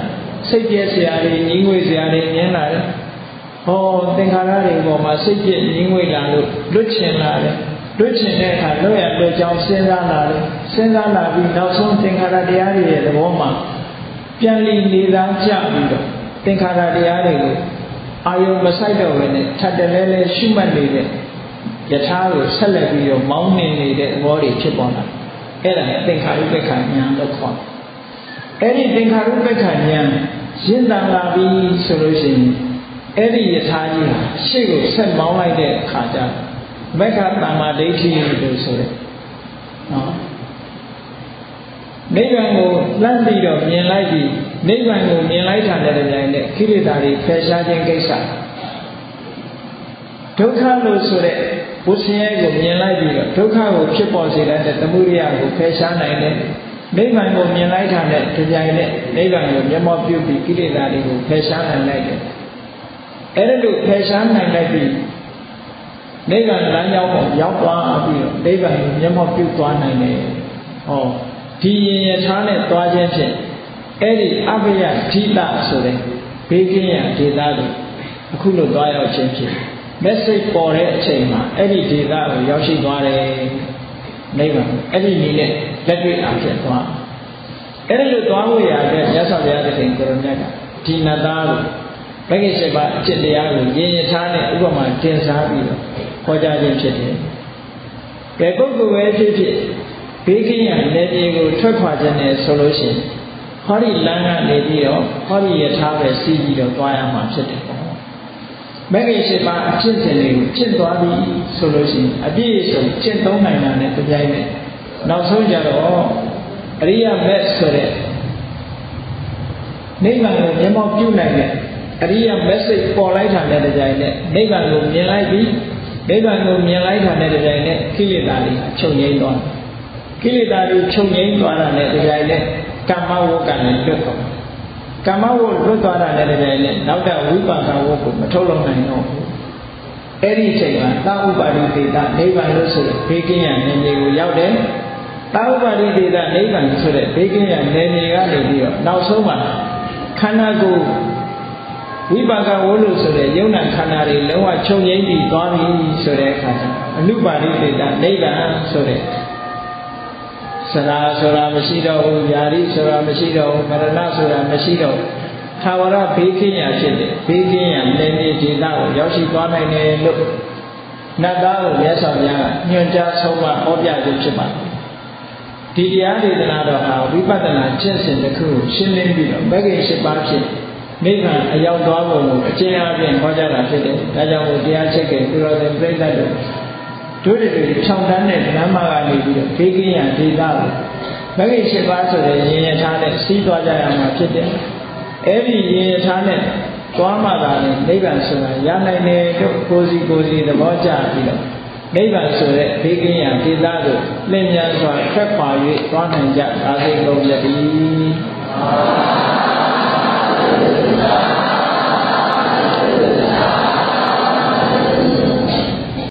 Speaker 1: စိတ်ပြည့်စရာတွေညီငွေစရာတွေမြင်လာတယ်ဟောသင်္ခါရတွေပေါ်မှာစိတ်ပြည့်ညီငွေလာလို့လွတ်ချင်လာတယ်လွတ်ချင်တဲ့အခါလွတ်ရလွတ်ကြောင်းစဉ်းစားလာတယ်စဉ်းစားလာပြီးနောက်ဆုံးသင်္ခါရတရားတွေရဲ့သဘောမှာပြန်လည်နေသားကြပြီးတော့သင်္ခါရတရားတွေကိုအာယုံမဆိုင်တော့ဘဲနဲ့ထပ်တလဲလဲရှုမှတ်နေတဲ့ယထာကိုဆက်လက်ပြီးတော့မောင်းနေနေတဲ့သဘောတွေဖြစ်ပေါ်လာအဲ့ဒါသင်္ခါရုပ္ပခဉာဏ်လို့ခေါ်တယ်အဲ့ဒီသင်္ခါရုပ္ပခဉာဏ်ရင့်တန်လာပြီဆိုလို့ရှိရင်အဲ့ဒီယထာကြီးဟာရှေ့ကိုဆက်မောင်းလိုက်တဲ့အခါကျမက္ခတမ္မာဒိဋ္ဌိလို့ဆိုတဲ့နော်နိဗ္ဗာန်ကိုလှမ်းပြီးတော့မြင်လိုက်ပြီးနိဗ္ဗာန်ကိုမြင်လိုက်တာနဲ့တပြိုင်နက်ကိလေသာတွေဖယ်ရှားခြင်းကိစ္စဒုက္ခလို့ဆိုတဲ့ဝိဆင်းရဲကိုမြင်လိုက်ပြီးတော့ဒုက္ခကိုဖြစ်ပေါ်စေတဲ့သမုဒယကိုဖယ်ရှားနိုင်တယ်နိဗ္ဗာန်ကိုမြင်လိုက်တာနဲ့တပြိုင်နက်နိဗ္ဗာန်ကိုမျက်မှောက်ပြုပြီးကိလေသာတွေကိုဖယ်ရှားနိုင်လိုက်တယ်အဲ့ဒါလို့ဖယ်ရှားနိုင်လိုက်ပြီးနိဗ္ဗာန်လမ်းကြောင်းကိုရောက်သွားပြီးတော့နိဗ္ဗာန်ကိုမျက်မှောက်ပြုသွားနိုင်တယ်ဟောဒီရင်ရထားနဲ့သွားခြင်းဖြင့်အဲ့ဒီအဘယဓိတဆိုတဲ့ဘေးကင်းရာဒေသကိုအခုလိုသွားရောက်ခြင်းဖြင့် message ပေါ်တဲ့အချိန်မှာအဲ့ဒီဒေသကိုရောက်ရှိသွားတယ်နိဗ္ဗာန်အဲ့ဒီနည်းနဲ့လက်တွေ့အားဖြင့်သွားအဲ့ဒီလိုသွားဖို့ရတဲ့မြတ်စွာဘုရားသခင်ကိုရမြတ်ကဒီနတ်သားကိုဘဂိရှိပါအကျင့်တရားကိုရင်ရထားနဲ့ဥပမာတင်စားပြီးတော့ခေါ်ကြခြင်းဖြစ်တယ်ဘယ်ပုဂ္ဂိုလ်ပဲဖြစ်ဖြစ်ဘေးကင်းရာနယ်မြေကိုထွက်ခွာခြင်းနဲ့ဆိုလို့ရှိရင်ဟောဒီလမ်းကနေပြီးတော့ဟောဒီယထာပဲစီးပြီးတော့သွားရမှာဖြစ်တယ်ပေါ့မဂ္ဂင်၈ပါးအဖြစ်စဉ်တွေကိုကျင့်သွားပြီးဆိုလို့ရှိရင်အပြည့်အစုံကျင့်သုံးနိုင်တာနဲ့တပြိုင်နက်နောက်ဆုံးကြတော့အရိယမက်ဆိုတဲ့နိဗ္ဗာန်ကိုမျက်မှောက်ပြုနိုင်တဲ့အရိယ message ပေါ်လိုက်တာနဲ့တပြိုင်နက်နိဗ္ဗာန်ကိုမြင်လိုက်ပြီးနိဗ္ဗာန်ကိုမြင်လိုက်တာနဲ့တပြိုင်နက်ကိလေသာတွေချုပ်ငြိမ်းသွားကိလေသာတွေချုပ်ငြိမ်းသွားတာနဲ့တပြိုင်နက်ကမ္မဝကလည်းလွတ်သွားကမ္မဝလွတ်သွားတာနဲ့တပြိုင်နက်နောက်တဲ့ဝိပါကဝကိုမထုတ်လုပ်နိုင်တော့ဘူးအဲ့ဒီအချိန်မှာသာဥပါရိသေတနိဗ္ဗာန်လို့ဆိုတဲ့ဘေးကင်းရာနေမြေကိုရောက်တယ်သာဥပါရိသေတနိဗ္ဗာန်ဆိုတဲ့ဘေးကင်းရာနေမြေကနေပြီးတော့နောက်ဆုံးမှာခန္ဓာကိုယ်ဝိပါကဝလို့ဆိုတဲ့ယုံနာခန္ဓာတွေလုံးဝချုပ်ငြိမ်းပြီးသွားပြီဆိုတဲ့အခါကျအနုပါရိသေတနိဗ္ဗာန်ဆိုတဲ့စရာဆိုတာမရှိတော့ဘူး၊ယာရိဆိုတာမရှိတော့ဘူး၊မရဏဆိုတာမရှိတော့ဘူး။သာဝရဘေးကင်းရာဖြစ်တဲ့ဘေးကင်းရာနယ်မြေဒေသကိုရောက်ရှိသွားနိုင်တယ်လို့နတ်သားကိုမြတ်စွာဘုရားကညွှန်ကြားဆုံးမဟောပြခြင်းဖြစ်ပါတယ်။ဒီတရားဒေသနာတော်ဟာဝိပဿနာကျင့်စဉ်တစ်ခုကိုရှင်းလင်းပြီးတော့မဂ္ဂင်၈ပါးဖြင့်နိဗ္ဗာန်အရောက်သွားဖို့ကိုအကျဉ်းအားဖြင့်ဟောကြားတာဖြစ်တယ်။ဒါကြောင့်မို့တရားချက်ကသူတော်စင်ပြိဿတ်တို့တို့တွေခြောက်တန်းတဲ့ဓမ္မကနေပြီးတော့ဘေးကင်းရာဒေသကိုမဂ္ဂင်၈ပါးဆိုတဲ့ရင်ရထားနဲ့စီးသွားကြရမှာဖြစ်တယ်။အဲဒီရင်ရထားနဲ့သွားမှသာလေနိဗ္ဗာန်ဆိုတာရနိုင်တယ်လို့ကိုယ်စီကိုယ်စီသဘောကျပြီးတော့နိဗ္ဗာန်ဆိုတဲ့ဘေးကင်းရာဒေသကိုလင်းမြန်စွာထွက်ခွာ၍သွားနိုင်ကြပါစေကုန်သတည်း